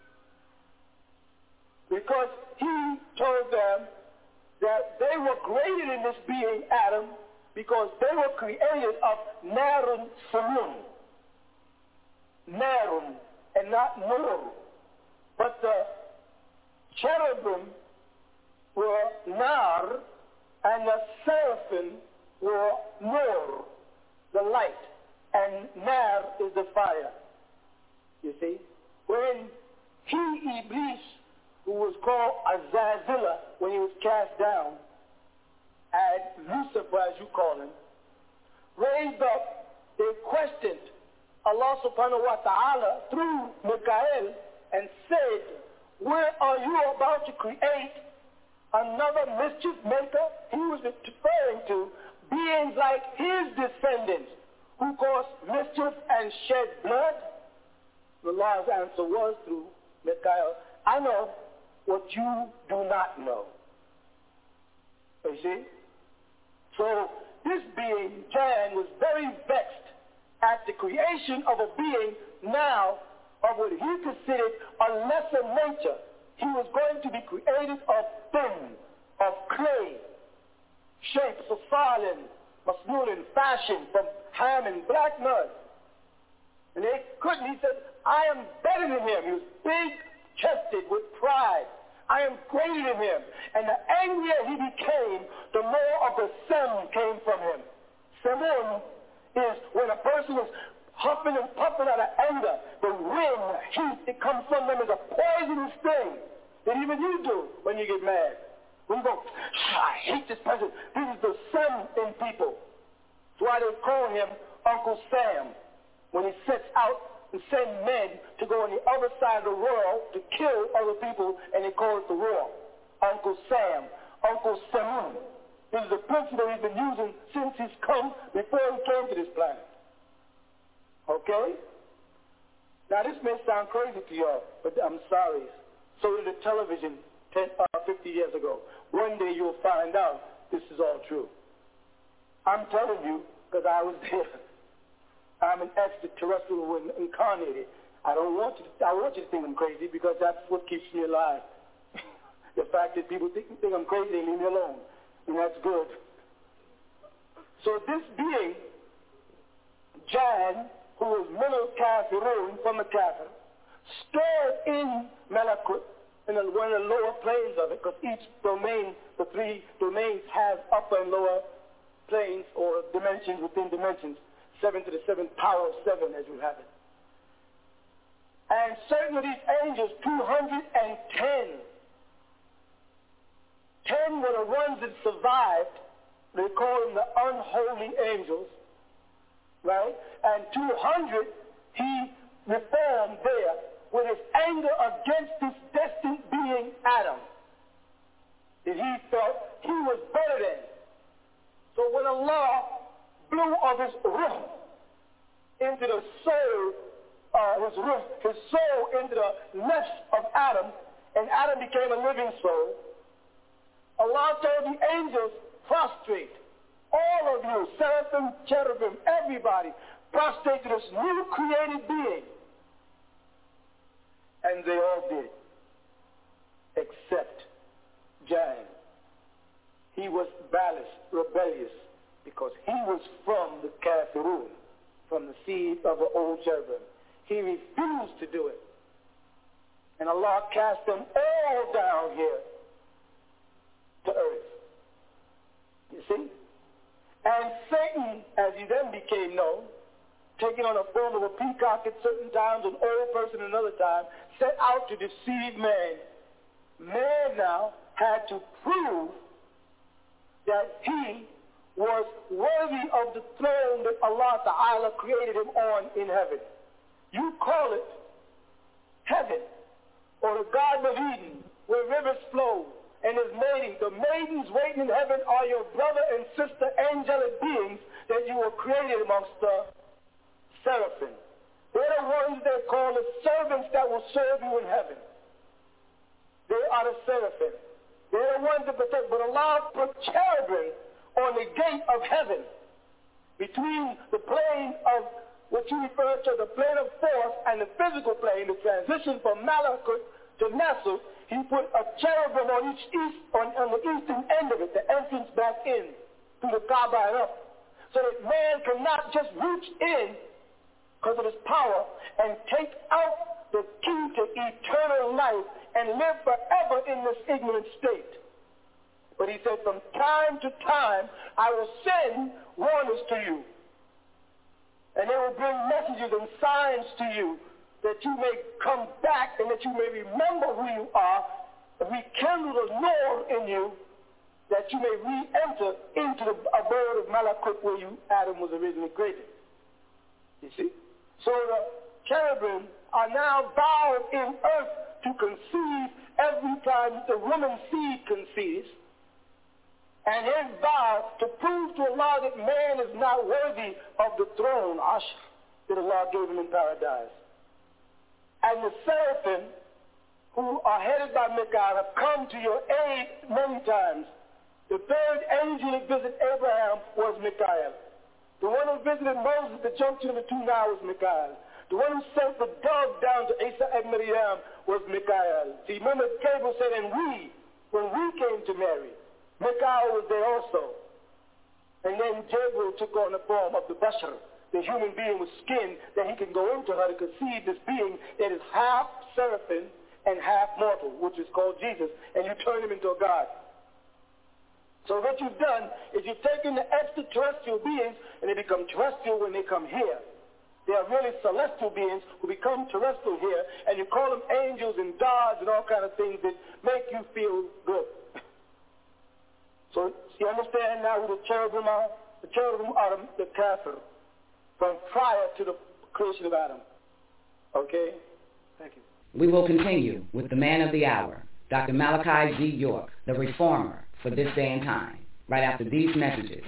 Because he told them that they were created in this being, Adam, because they were created of Narun Samun. Narun, and not Nur. But the cherubim were Nar, and the seraphim were Nur, the light. And Nar is the fire. You see? When he, Iblis, who was called Azazillah when he was cast down, and Lucifer, as you call him, raised up, they questioned Allah subhanahu wa ta'ala through Mikael and said, where are you about to create another mischief maker? He was referring to beings like his descendants who caused mischief and shed blood. Allah's answer was through Mikael, I know what you do not know. You see? So this being, Jan, was very vexed at the creation of a being now of what he considered a lesser nature. He was going to be created of thin, of clay, shapes of fallen, masnoon and fashion from ham and black mud. And they couldn't. He said, I am better than him. He was big-chested with pride. I am greater than him. And the angrier he became, the more of the sem came from him. Semun is when a person is huffing and puffing out of anger. The wind, the heat that comes from them is a poisonous thing that even you do when you get mad. When you go, I hate this person. This is the sem in people. That's why they call him Uncle Sam. When he sets out and sends men to go on the other side of the world to kill other people, and they call it the war. Uncle Sam, Uncle Samun. This is a principle he's been using since he's come, before he came to this planet. Okay? Now this may sound crazy to y'all, but I'm sorry. So did the television ten, uh, fifty years ago. One day you'll find out this is all true. I'm telling you, because I was there. I'm an extraterrestrial incarnated. I don't want you to, I want you to think I'm crazy because that's what keeps me alive. The fact that people think, think I'm crazy, they leave me alone. And that's good. So this being, Jan, who was Minal Kafirun from the Kafir, stored in Malakut, in the, one of the lower planes of it, because each domain, the three domains have upper and lower planes or dimensions within dimensions. Seven to the seventh power of seven, as you have it. And certain of these angels, two hundred ten. Ten were the ones that survived. They call them the unholy angels. Right? And two hundred, he reformed there with his anger against this destined being, Adam. that he felt he was better than. So when Allah blew of his ruh into the soul, uh, his ruh, his soul into the nafs of Adam, and Adam became a living soul, Allah told the angels, prostrate. All of you, seraphim, cherubim, everybody, prostrate to this new created being. And they all did, except Jan. He was ballast, rebellious, because he was from the Kafirun, from the seed of the old cherubim. He refused to do it. And Allah cast them all down here to earth. You see? And Satan, as he then became known, taking on the form of a peacock at certain times, an old person another time, set out to deceive man. Man now had to prove that he was worthy of the throne that Allah Ta'ala created him on in heaven. You call it heaven, or the Garden of Eden, where rivers flow, and his maidens. The maidens waiting in heaven are your brother and sister angelic beings that you were created amongst the seraphim. They're the ones that call the servants that will serve you in heaven. They are the seraphim. They're the ones that protect. But Allah put cherubim on the gate of heaven, between the plane of what you refer to, the plane of force, and the physical plane, the transition from Malakut to Nasr. He put a cherubim on each east, on, on the eastern end of it, the entrance back in through the Kaaba and up, so that man cannot just reach in because of his power and take out the key to eternal life and live forever in this ignorant state. But he said, from time to time, I will send warners to you, and they will bring messages and signs to you, that you may come back and that you may remember who you are, and rekindle the Lord in you, that you may re-enter into the abode of Malakut where you, Adam, was originally created. You see? So the cherubim are now bound in earth to conceive every time the woman's seed conceives, and his vow to prove to Allah that man is not worthy of the throne, Ashr, that Allah gave him in paradise. And the seraphim, who are headed by Michael, have come to your aid many times. The third angel that visited Abraham was Michael. The one who visited Moses at the junction of the two Niles was Michael. The one who sent the dove down to Isa and Miriam was Michael. See, remember Gabriel said, and we, when we came to Mary, Michael was there also. And then Gabriel took on the form of the Bashar, the human being with skin, that he can go into her to conceive this being that is half seraphim and half mortal, which is called Jesus, and you turn him into a God. So what you've done is you've taken the extraterrestrial beings, and they become terrestrial when they come here. They are really celestial beings who become terrestrial here, and you call them angels and gods and all kind of things that make you feel good. So you understand now who the cherubim are? The cherubim are the kafir, from prior to the creation of Adam. Okay? Thank you. We will continue with the man of the hour, Doctor Malachi G. York, the reformer for this day and time, right after these messages.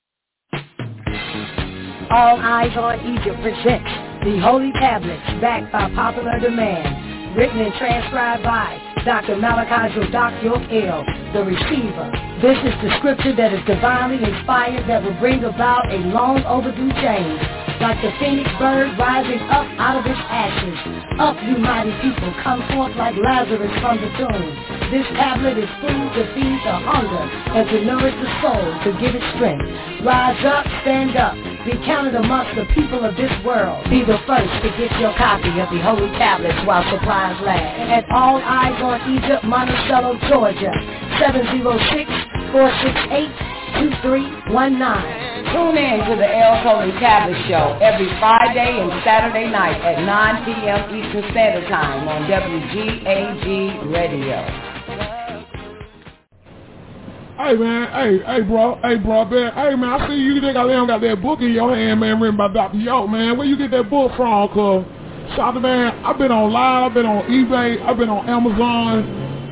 All Eyes on Egypt presents the Holy Tablets, backed by popular demand, written and transcribed by Doctor Malachi Zodak York L, the receiver. This is the scripture that is divinely inspired that will bring about a long overdue change. Like the phoenix bird rising up out of its ashes. Up, you mighty people, come forth like Lazarus from the tomb. This tablet is food to feed the hunger and to nourish the soul, to give it strength. Rise up, stand up, be counted amongst the people of this world. Be the first to get your copy of the Holy Tablets while supplies last. At All Eyes on Egypt, Monticello, Georgia, seven oh six, four six eight, two three one nine. Tune in to the El Holy Tablet Show every Friday and Saturday night at nine p.m. Eastern Standard Time on W G A G Radio. Hey man, hey, hey bro, hey bro, man, hey man, I see you think I got that book in your hand, man, written by Doctor York, man. Where you get that book from, cuz? Shout out, man, I've been online, I've been on eBay, I've been on Amazon.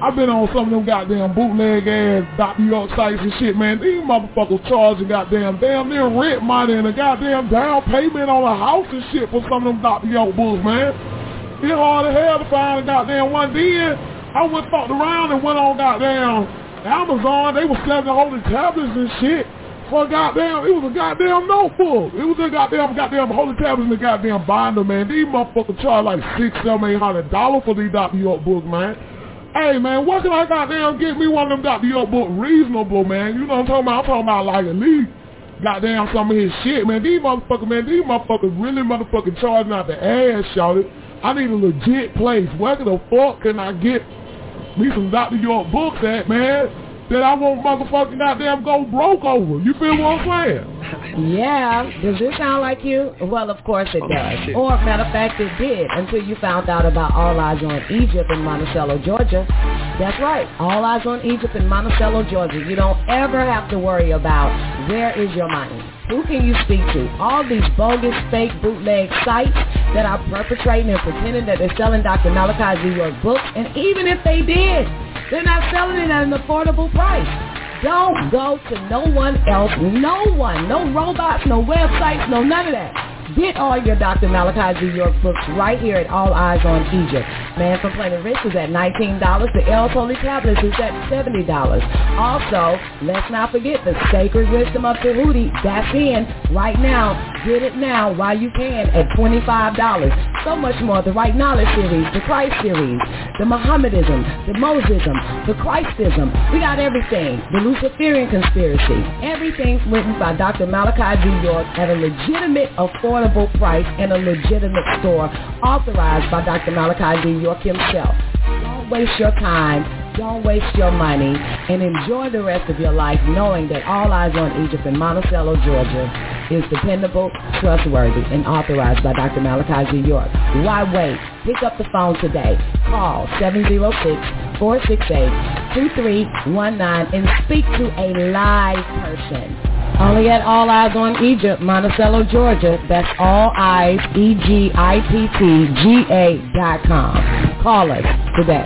I've been on some of them goddamn bootleg ass Doctor York sites and shit, man. These motherfuckers charging goddamn damn near rent money and a goddamn down payment on a house and shit for some of them Doctor York books, man. It's hard as hell to find a goddamn one. Then I went fucked around and went on goddamn Amazon. They was selling the holy tablets and shit for goddamn. It was a goddamn notebook. It was a goddamn goddamn holy tablets in the goddamn binder, man. These motherfuckers charge like six, seven, eight hundred dollars for these Doctor York books, man. Hey, man, what can I goddamn get me one of them Doctor York books reasonable, man? You know what I'm talking about? I'm talking about like at least goddamn some of his shit, man. These motherfuckers, man, these motherfuckers really motherfucking charging out the ass, shawty. I need a legit place. Where the fuck can I get me some Doctor York books at, man, that I won't motherfucking goddamn go broke over? You feel what I'm saying? Yeah. Does this sound like you? Well, of course it does. Or, matter of fact, it did until you found out about All Eyes on Egypt in Monticello, Georgia. That's right. All Eyes on Egypt in Monticello, Georgia. You don't ever have to worry about where is your money. Who can you speak to? All these bogus, fake, bootleg sites that are perpetrating and pretending that they're selling Doctor Malachi Z. York books, and even if they did, they're not selling it at an affordable price. Don't go to no one else, no one, no robots, no websites, no none of that. Get all your Doctor Malachi Z. York books right here at All Eyes on Egypt. Man from Planet Rich is at nineteen dollars. The L's Holy Tablets is at seventy dollars. Also, let's not forget the Sacred Wisdom of Tahuti. That's in right now. Get it now while you can at twenty-five dollars. So much more. The Right Knowledge series, the Christ series, the Mohammedism, the Mosism, the Christism. We got everything. The Luciferian conspiracy. Everything's written by Doctor Malachi Z. York at a legitimate, affordable price in a legitimate store authorized by Doctor Malachi Z. York himself. Don't waste your time, don't waste your money, and enjoy the rest of your life knowing that All Eyes on Egypt in Monticello, Georgia is dependable, trustworthy, and authorized by Doctor Malachi Z. York. Why wait? Pick up the phone today. Call seven oh six, four six eight, two three one nine and speak to a live person. Only at All Eyes on Egypt, Monticello, Georgia. That's All Eyes, E G I P T G A dot com. Call us today.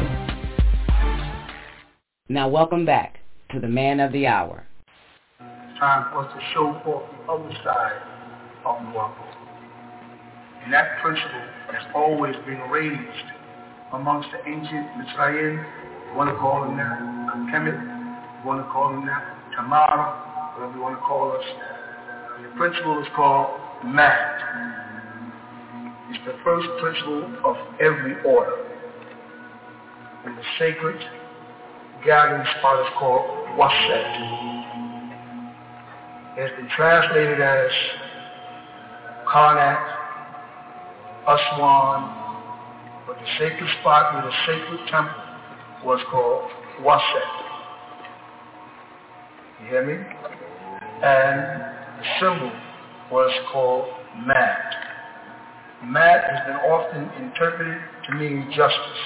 Now welcome back to the Man of the Hour. Time for us to show forth the other side of the world. And that principle has always been raised amongst the ancient Mitzrayim. You want to call them that, Kemet. You want to call them that, Tamara. Whatever you want to call us. The principle is called Mat. It's the first principle of every order. And the sacred gathering spot is called Waset. It has been translated as Karnak, Aswan, but the sacred spot where the sacred temple was called Waset. You hear me? And the symbol was called Mat. Mat has been often interpreted to mean justice.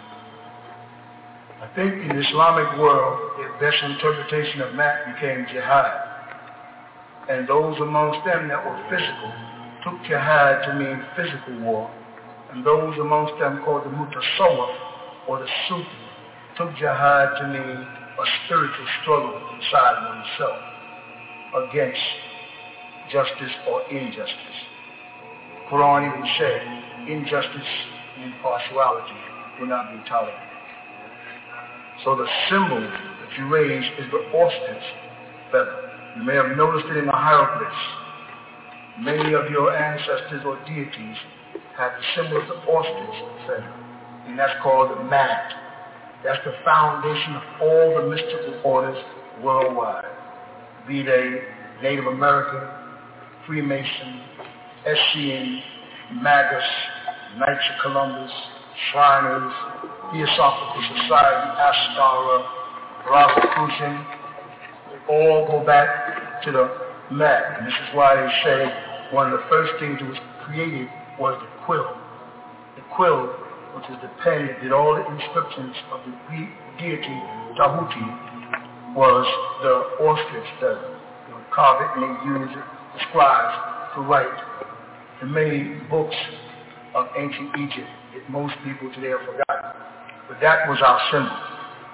I think in the Islamic world, the best interpretation of Mat became jihad. And those amongst them that were physical took jihad to mean physical war. And those amongst them called the mutasawwif, or the Sufi, took jihad to mean a spiritual struggle inside oneself against justice or injustice. Quran even said, injustice and impartiality will not be tolerated. So the symbol that you raise is the ostrich feather. You may have noticed it in the hieroglyphs. Many of your ancestors or deities have the symbol of the ostrich feather, and that's called the mat. That's the foundation of all the mystical orders worldwide, be they Native American, Freemason, Essene, Magus, Knights of Columbus, Shriners, Theosophical Society, Astara, Rosicrucian. They all go back to the mat. And this is why they say one of the first things that was created was the quill. The quill, which is the pen that did all the inscriptions of the Greek deity Tahuti, was the ostrich feather. They would carve it and they use it, the scribes, to write the many books of ancient Egypt that most people today have forgotten. But that was our symbol.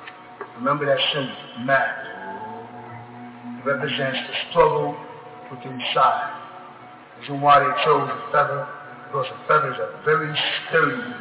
Remember that symbol, mat. It represents the struggle within inside. The reason why they chose a feather, because a feather is a very sturdy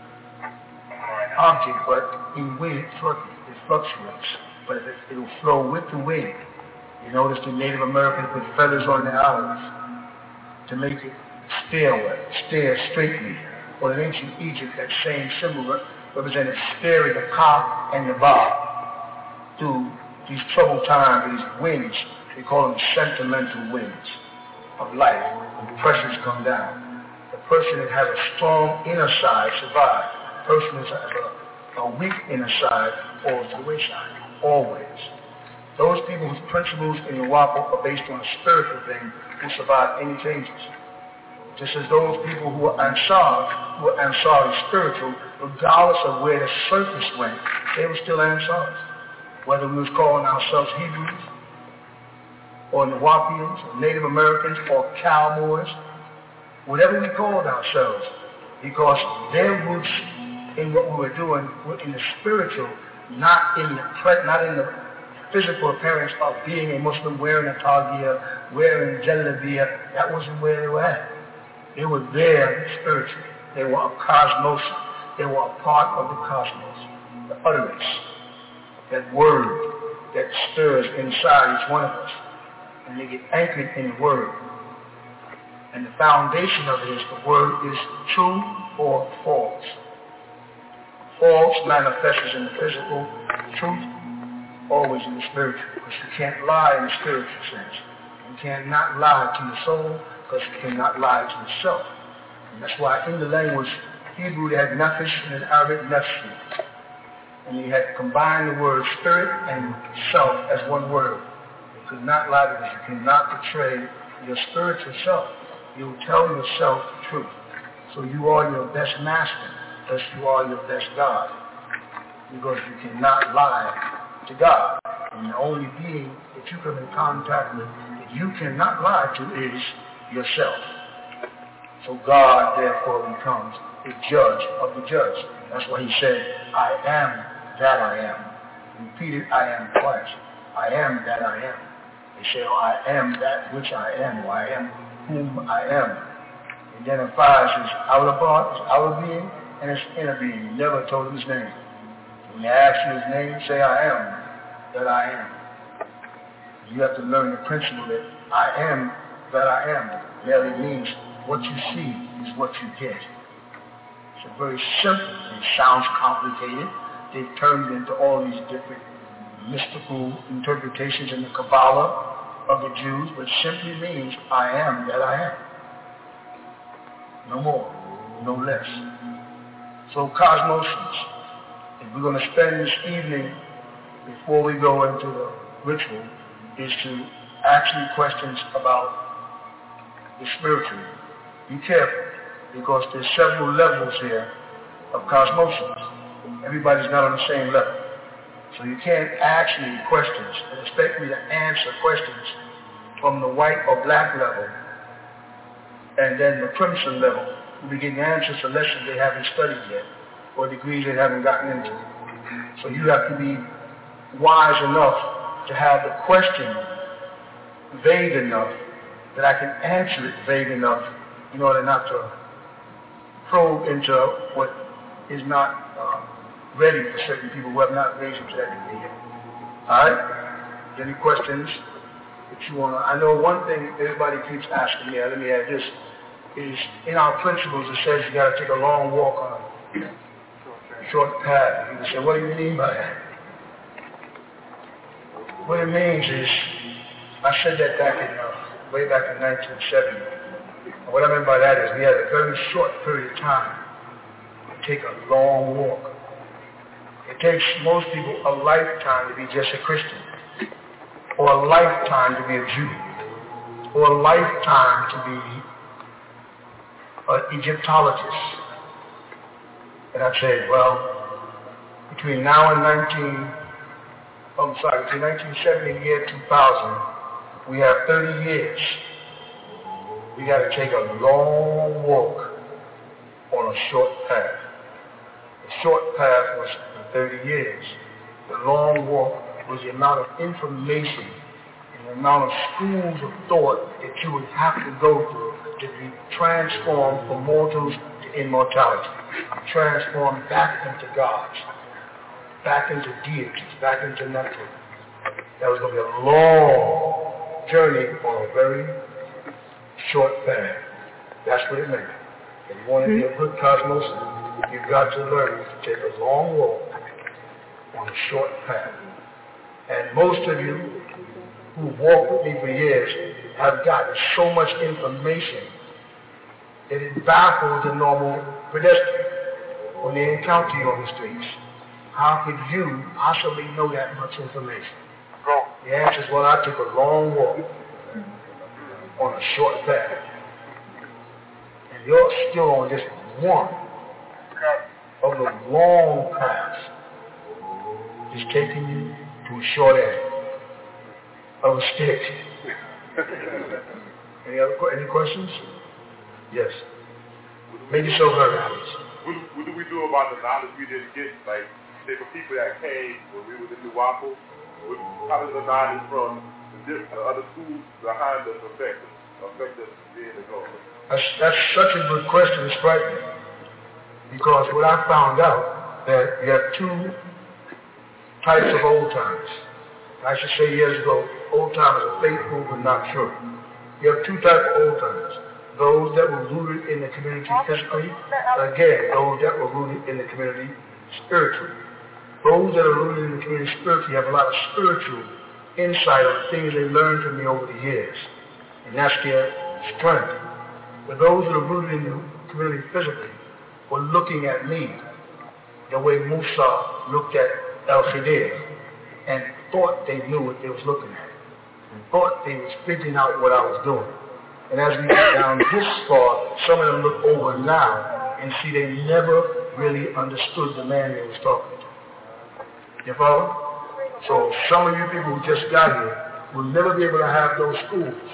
object, but in wind it fluctuates. But it, it'll flow with the wind. You notice the Native Americans put feathers on their olives to make it steer well, steer straightly. Or in ancient Egypt, that same symbol represented steering the cock and the bob through these troubled times, these winds. They call them sentimental winds of life. When pressures come down, the person that has a strong inner side survives. The person that has a, a weak inner side falls to the wayside, always. Those people whose principles in the Wapo are based on a spiritual thing will survive any changes. Just as those people who are Ansar, who are Ansari spiritual, regardless of where the surface went, they were still Ansars. Whether we was calling ourselves Hebrews, or Nawapians, or Native Americans, or cowboys, whatever we called ourselves, because their roots in what we were doing were in the spiritual, not in the pre- not in the physical appearance of being a Muslim, wearing a tagiyah, wearing jalabiya. That wasn't where they were at. They were there spiritually. They were a cosmos. They were a part of the cosmos. The utterance, that word that stirs inside each one of us. And they get anchored in the word. And the foundation of it is the word is true or false. False manifests in the physical, truth always in the spiritual. Because you can't lie in the spiritual sense. You cannot lie to your soul, because you cannot lie to yourself. And that's why in the language Hebrew they had nefesh and in Arabic nefshi. And you had to combine the word spirit and self as one word. You could not lie because you cannot betray your spiritual self. You will tell yourself the truth. So you are your best master, thus you are your best God. Because you cannot lie to God. And the only being that you come in contact with that you cannot lie to is yourself. So God therefore becomes the judge of the judge. That's why he said, I am that I am. He repeated I am twice. I am that I am. He said, oh, I am that which I am, or I am whom I am. He identifies his outer part, his outer being, and his inner being. He never told him his name. When he asks you his name, say I am that I am. You have to learn the principle that I am that I am. Merely means what you see is what you get. It's very simple. It sounds complicated. They've turned it into all these different mystical interpretations in the Kabbalah of the Jews, which simply means I am that I am. No more, no less. So cosmosians, if we're going to spend this evening before we go into the ritual, is to ask you questions about the spiritual. Be careful, because there's several levels here of cosmosis. Everybody's not on the same level. So you can't ask me questions and expect me to answer questions from the white or black level and then the crimson level. You'll be getting answers to lessons they haven't studied yet or degrees they haven't gotten into. So you have to be wise enough to have the question vague enough that I can answer it vague enough in order not to probe into what is not uh, ready for certain people who have not raised them to that degree yet. All right? Any questions that you want to? I know one thing everybody keeps asking me, let me add this, is in our principles it says you got to take a long walk on a short path. You say, what do you mean by that? What it means is, I said that back in, uh, way back in nineteen seventy. And what I mean by that is we had a very short period of time to take a long walk. It takes most people a lifetime to be just a Christian, or a lifetime to be a Jew, or a lifetime to be an Egyptologist. And I'd say, well, between now and nineteen, I'm sorry, between nineteen seventy and the year two thousand, we have thirty years. We got to take a long walk on a short path. The short path was for thirty years. The long walk was the amount of information and the amount of schools of thought that you would have to go through to be transformed from mortals to immortality, transformed back into gods, back into deities, back into Neptune. That was going to be a long journey on a very short path. That's what it meant. If you want to be a good cosmos, you've got to learn to take a long walk on a short path. And most of you who've walked with me for years have gotten so much information that it baffles the normal pedestrian when they encounter you on the streets. How could you possibly know that much information? The answer is, well, I took a long walk on a short path. And you're still on just one of the long paths. It's taking you to a short end of a stick. Any other any questions? Yes. Make yourself heard, Alex. What, what do we do about the knowledge we didn't get? Like, say for people that came when we were in New Waffle, how does the knowledge from the different uh, other schools behind us affect us, affect us being the goal? That's, that's such a good question. It's frightening. Because what I found out that you have two types of old timers. I should say years ago, old timers are faithful but not true. You have two types of old timers. Those that were rooted in the community physically, again, those that were rooted in the community spiritually. Those that are rooted in the community spiritually have a lot of spiritual insight on the things they learned from me over the years. And that's their strength. But those that are rooted in the community physically were looking at me the way Musa looked at El-Khidir and thought they knew what they was looking at. And thought they was figuring out what I was doing. And as we get down this far, some of them look over now and see they never really understood the man they was talking to. You follow? So some of you people who just got here will never be able to have those schools.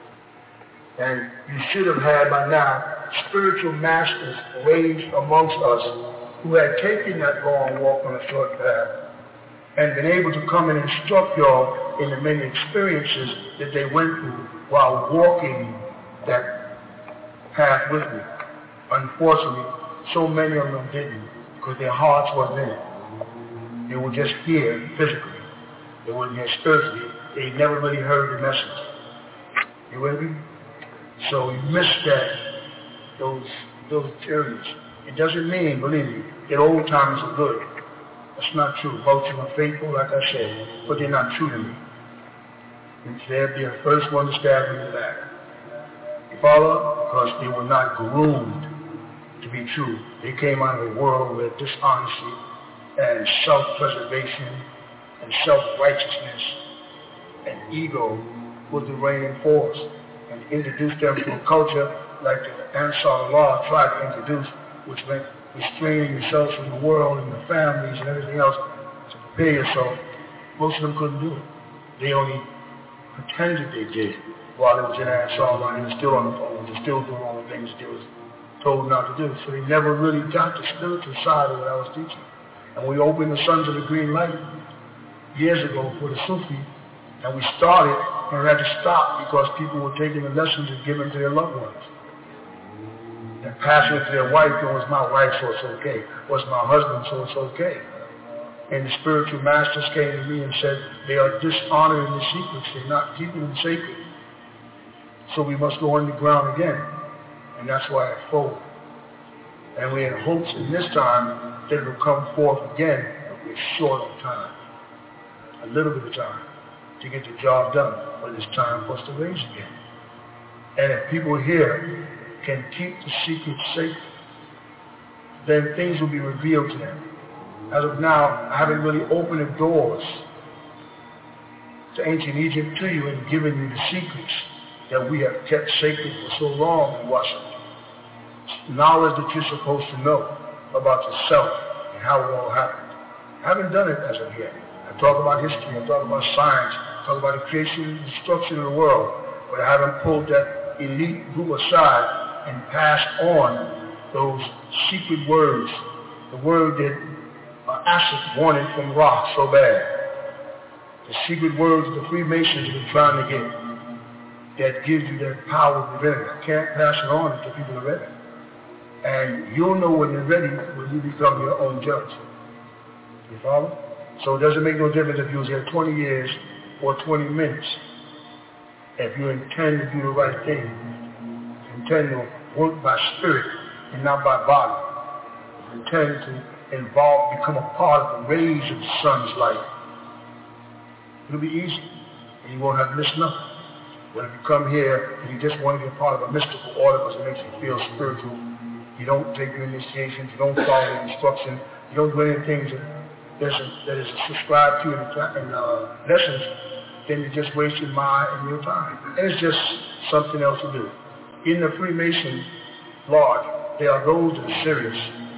And you should have had by now spiritual masters raised amongst us who had taken that long walk on a short path and been able to come and instruct y'all in the many experiences that they went through while walking that path with me. Unfortunately, so many of them didn't because their hearts wasn't in it. They were just here physically. They weren't here spiritually. They never really heard the message. You with me? So you missed that, those those periods. It doesn't mean, believe me, that old times are good. That's not true. Both of them are faithful, like I said, but they're not true to me. And they'll be the first one to stab me in the back. You follow? Because they were not groomed to be true. They came out of a world where dishonesty and self-preservation and self-righteousness and ego was the reigning force, and introduced them to a culture like the Ansar Allah tried to introduce, which meant restraining yourselves from the world and the families and everything else to prepare yourself. Most of them couldn't do it. They only pretended they did while they was in Ansar Allah. They were still on the phone. They were still doing all the things they was told not to do. So they never really got the spiritual side of what I was teaching. And we opened the Sons of the Green Light years ago for the Sufi, and we started and we had to stop because people were taking the lessons and giving them to their loved ones. And passing it to their wife, it was my wife, so it's okay. It was my husband, so it's okay. And the spiritual masters came to me and said, they are dishonoring the secrets. They're not keeping them sacred. So we must go underground again. And that's why I folded. And we had hopes in this time that it would come forth again with short of time. A little bit of time to get the job done. But it's time for us to raise again. And if people here can keep the secrets safe, then things will be revealed to them. As of now, I haven't really opened the doors to ancient Egypt to you and given you the secrets that we have kept sacred for so long in Washington. Knowledge that you're supposed to know about yourself and how it all happened. I haven't done it as of yet. I talk about history, I talk about science, I talk about the creation and destruction of the world, but I haven't pulled that elite group aside and passed on those secret words, the word that uh, acid wanted from Ra so bad. The secret words the Freemasons have been trying to get that gives you that power of the I can't pass it on until people are ready. And you'll know when you're ready when you become your own judge. You follow? So it doesn't make no difference if you was here twenty years or twenty minutes. If you intend to do the right thing, you intend to work by spirit and not by body. You intend to involve, become a part of the rays of the sun's light. It'll be easy, and you won't have to miss nothing. When you come here and you just want to be a part of a mystical order because it makes you feel spiritual, you don't take your initiations, you don't follow the instruction, you don't do anything that is, that is subscribed to in, in uh, lessons, then you just waste your mind and your time. And it's just something else to do. In the Freemason Lodge, there are those that are serious,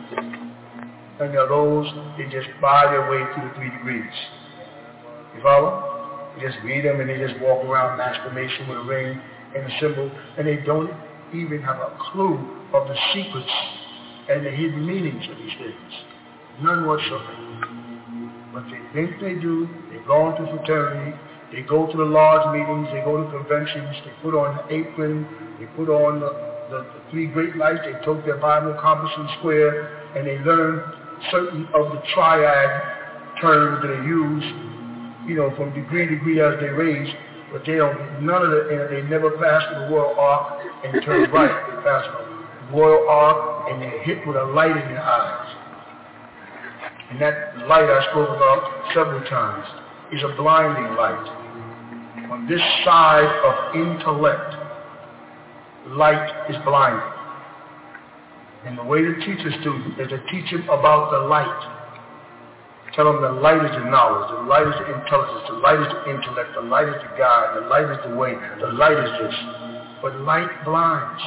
and there are those that just buy their way through the three degrees. You follow? You just read them and they just walk around masturbation with a ring and a symbol, and they don't even have a clue of the secrets and the hidden meanings of these things. None whatsoever. But they think they do. They go into fraternity. They go to the lodge meetings. They go to conventions. They put on the apron. They put on the, the, the three great lights. They tote their Bible, compass, and square, and they learn certain of the triad terms that they use, you know, from degree to degree as they raise, but they don't, none of the, and they never pass the royal arc and turn right. They pass the royal arc and they're hit with a light in their eyes. And that light I spoke about several times is a blinding light. On this side of intellect, light is blinding. And the way to teach a student is to teach him about the light. Tell them the light is the knowledge, the light is the intelligence, the light is the intellect, the light is the guide, the light is the way, the light is this. But light blinds.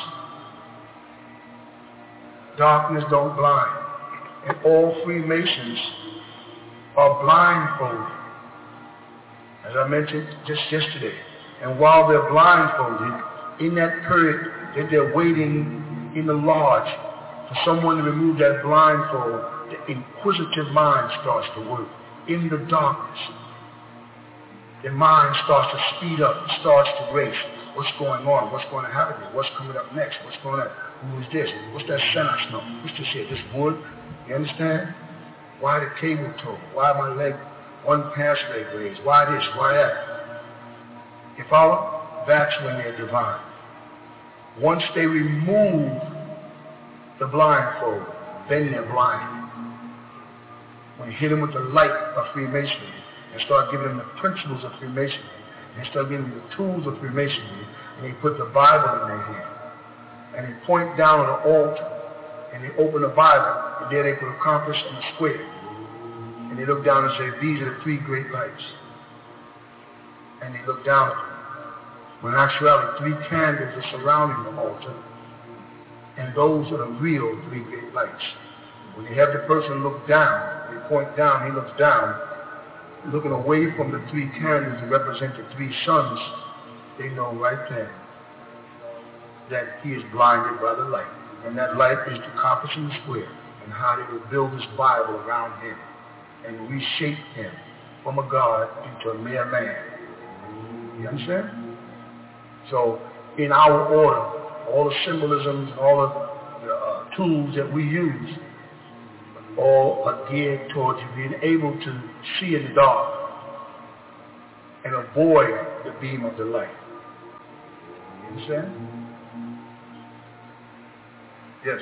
Darkness don't blind. And all Freemasons are blindfolded, as I mentioned just yesterday. And while they're blindfolded, in that period that they're waiting in the lodge for someone to remove that blindfold, the inquisitive mind starts to work. In the darkness, the mind starts to speed up, starts to race. What's going on? What's going to happen here? What's coming up next? What's going on? Who is this? What's that scent I smell? What's this here? This wood? You understand? Why the cable toe? Why my leg, one past leg raised? Why this? Why that? You follow? That's when they're divine. Once they remove the blindfold, then they're blind. When you hit them with the light of Freemasonry and start giving them the principles of Freemasonry and start giving them the tools of Freemasonry, and they put the Bible in their hand and they point down on the altar and they open the Bible and there they put a compass and a square and they look down and say, these are the three great lights. And they look down at them. When in actuality, three candles are surrounding the altar, and those are the real three great lights. When you have the person look down, they point down, he looks down, looking away from the three candles that represent the three suns, they know right there that he is blinded by the light. And that light is the compass and the square, and how they will build this Bible around him and reshape him from a God into a mere man. You understand? So in our order, all the symbolisms, all of the uh, tools that we use, all are geared towards you being able to see in the dark and avoid the beam of the light. You understand? Yes.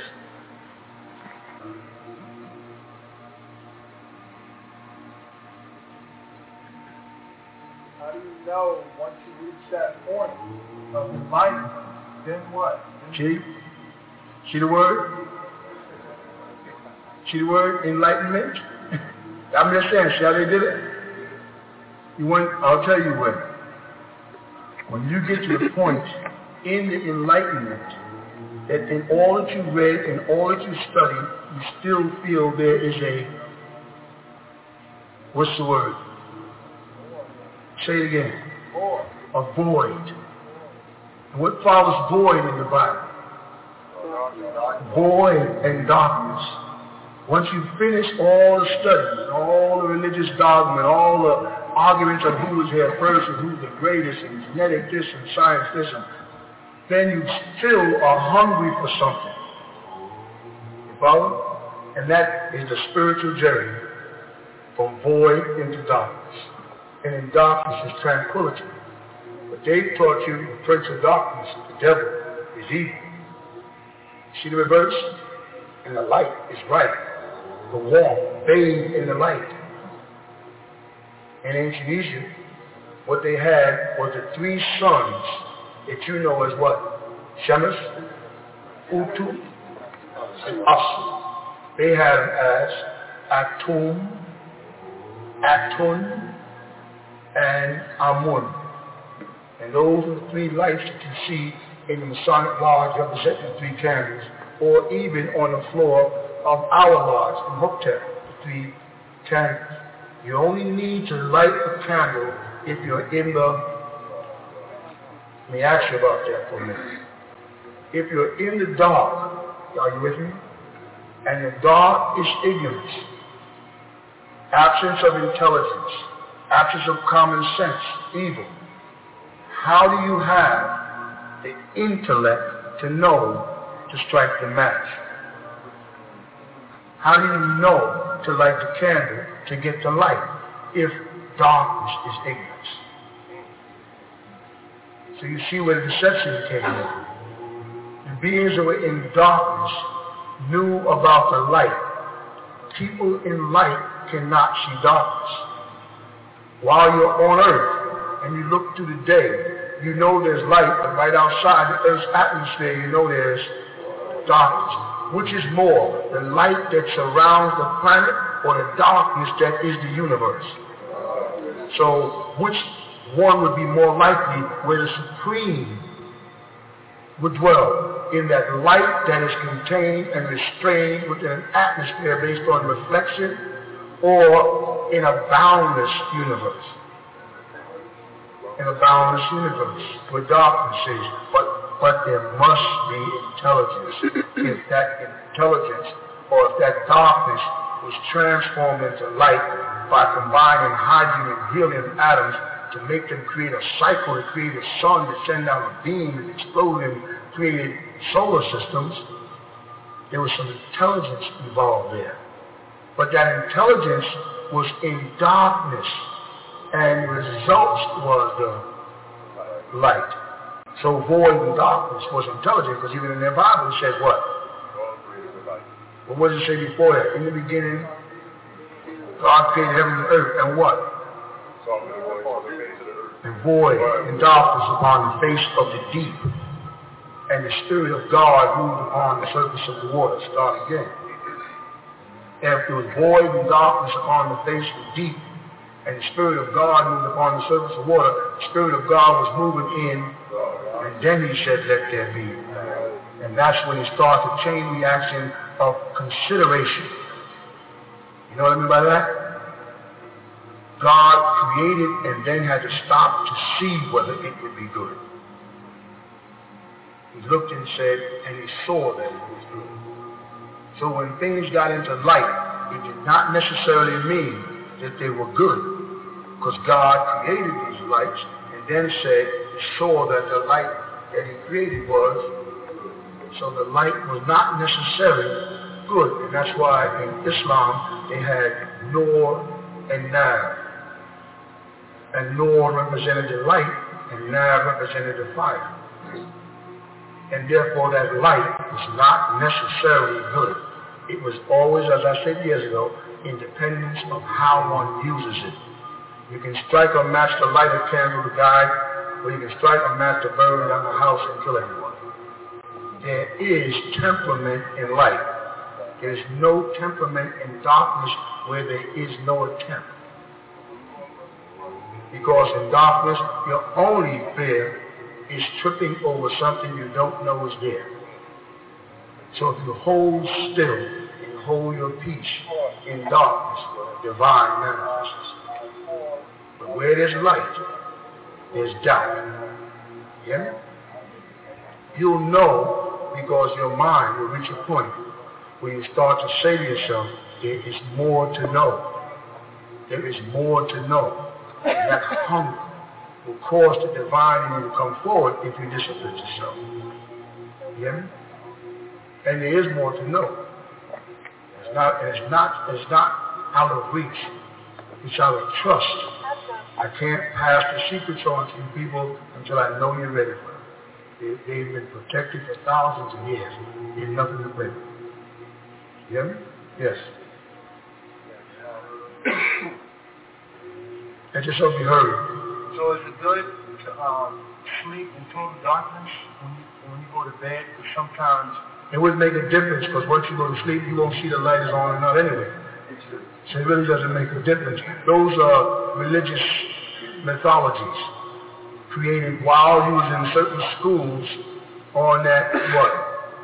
How do you know once you reach that point of enlightenment, then what? See? See the word? See the word enlightenment? I'm just saying, see how they did it? You want, I'll tell you what. When you get to the point in the enlightenment that in all that you read and all that you study, you still feel there is a, what's the word? Say it again. A void. And what follows void in the Bible? Void and darkness. Once you finish all the studies, all the religious dogma, and all the arguments of who was here first and who's the greatest, and genetic this and science this, and then you still are hungry for something. You follow? And that is the spiritual journey from void into darkness. And in darkness is tranquility. But they taught you the prince of darkness, the devil, is evil. See the reverse? And the light is right. The warmth, bathed in the light. In ancient Egypt, what they had was the three sons that you know as what? Shemesh, Utu, and Asu. They had them as Atum, Atun, and Amun. And those are the three lights that you see in the Masonic Lodge representing the three candles, or even on the floor of our lodge in Hotep, the three candles. You only need to light the candle if you're in the, let me ask you about that for a minute. If you're in the dark, are you with me? And the dark is ignorance, absence of intelligence, absence of common sense, evil. How do you have the intellect to know to strike the match? How do you know to light the candle to get the light if darkness is ignorance? So you see where the deception came in. The beings that were in darkness knew about the light. People in light cannot see darkness. While you're on earth and you look through the day, you know there's light, but right outside the earth's atmosphere, you know there's darkness. Which is more, the light that surrounds the planet or the darkness that is the universe? So which one would be more likely where the Supreme would dwell? In that light that is contained and restrained within an atmosphere based on reflection, or in a boundless universe? In a boundless universe where darkness is, but but there must be intelligence. If that intelligence or if that darkness was transformed into light by combining hydrogen and helium atoms to make them create a cycle, to create a sun, to send out a beam and explode and create solar systems, there was some intelligence involved there. But that intelligence was in darkness, and the result was the light. So void and darkness was intelligent, because even in their Bible it said what? Well, what did it say before that? In the beginning, God created heaven and earth, and what? And void and darkness upon the face of the deep. And the Spirit of God moved upon the surface of the water. Start again. If there was void and darkness upon the face of the deep, and the Spirit of God moved upon the surface of the water, the Spirit of God was moving in, and then he said, let there be. And that's when he started the chain reaction of consideration. You know what I mean by that? God created and then had to stop to see whether it would be good. He looked and said, and he saw that it was good. So when things got into light, it did not necessarily mean that they were good, because God created these lights and then said, he saw that the light that he created was, so the light was not necessarily good. And that's why in Islam they had Nur and Nar. And Nur represented the light, and Nar represented the fire. And therefore that light was not necessarily good. It was always, as I said years ago, independence of how one uses it. You can strike or match to light a candle to guide, or you can strike or match to burn down the house and kill everyone. There is temperament in light. There is no temperament in darkness where there is no attempt. Because in darkness, your only fear is tripping over something you don't know is there. So if you hold still and hold your peace in darkness, divine manifests. But where there's light, there's doubt. Yeah? You'll know because your mind will reach a point where you start to say to yourself, there is more to know. There is more to know. And that hunger will cause the divine in you to come forward if you discipline yourself. You hear me? And there is more to know. It's not, it's not, it's not out of reach. It's out of trust. I can't pass the secrets on to you people until I know you're ready for them. They, they've been protected for thousands of years. There's nothing to break. You hear me? Yes. And just hope you heard. So is it good to um, sleep in total darkness when you, when you go to bed? Because sometimes it would make a difference, because once you go to sleep, you won't see the light is on or not anyway. So it really doesn't make a difference. Those are religious mythologies created while you was in certain schools on that, what?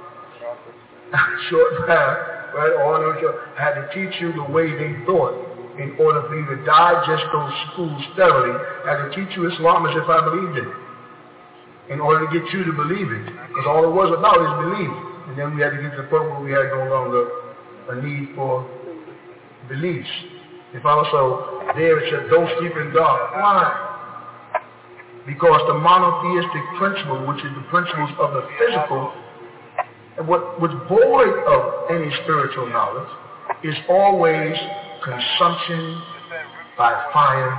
Short path, right? On those, had to teach you the way they thought in order for you to digest those schools thoroughly. Had to teach you Islam as if I believed in it, in order to get you to believe it. Because all it was about is belief. And then we had to get to the point where we had no longer a need for beliefs. If also there it said, don't sleep in dark. Why? Because the monotheistic principle, which is the principles of the physical, and what was void of any spiritual knowledge, is always consumption by fire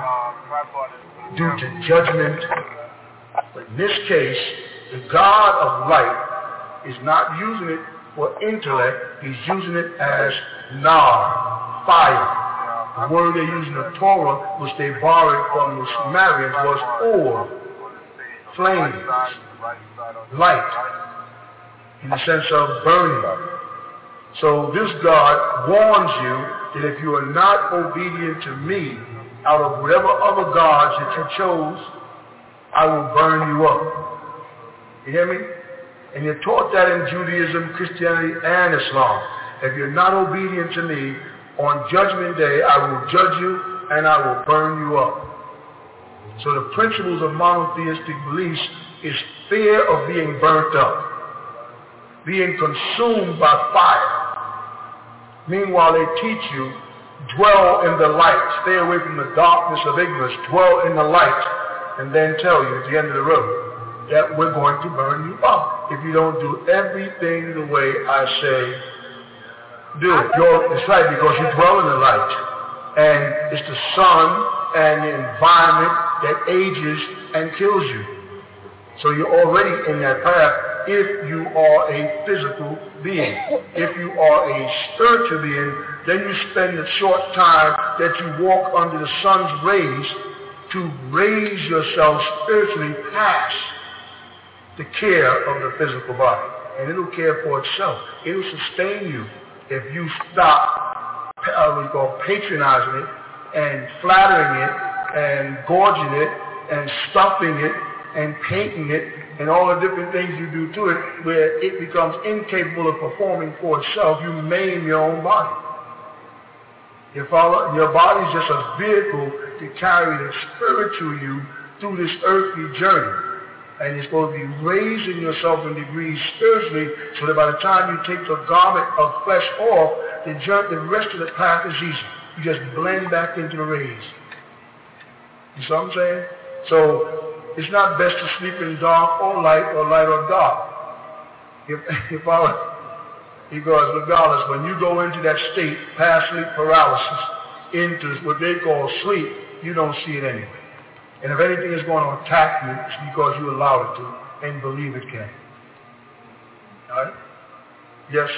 due to judgment. But in this case, the God of light is not using it for intellect, he's using it as nar, fire. The word they use in the Torah, which they borrowed from the Sumerians, was or, flames, light, in the sense of burning. So this God warns you that if you are not obedient to me, out of whatever other gods that you chose, I will burn you up. You hear me? And you're taught that in Judaism, Christianity, and Islam. If you're not obedient to me, on Judgment Day, I will judge you and I will burn you up. So the principles of monotheistic beliefs is fear of being burnt up, being consumed by fire. Meanwhile, they teach you, dwell in the light, stay away from the darkness of ignorance, dwell in the light, and then tell you at the end of the road that we're going to burn you up if you don't do everything the way I say do it. You're, it's right, because you dwell in the light. And it's the sun and the environment that ages and kills you. So you're already in that path if you are a physical being. If you are a spiritual being, then you spend the short time that you walk under the sun's rays to raise yourself spiritually past the care of the physical body. And it'll care for itself. It'll sustain you. If you stop uh, what we call patronizing it and flattering it and gorging it and stuffing it and painting it and all the different things you do to it, where it becomes incapable of performing for itself, you maim your own body. Your, follow, your body is just a vehicle to carry the spiritual you through this earthly journey. And you're supposed to be raising yourself in degrees spiritually, so that by the time you take the garment of flesh off, the, journey, the rest of the path is easy. You just blend back into the rays. You see what I'm saying? So it's not best to sleep in dark or light or light or dark. If, if I were, because regardless, when you go into that state, past sleep paralysis, into what they call sleep, you don't see it anyway. And if anything is going to attack you, it's because you allow it to and believe it can. All right? Yes?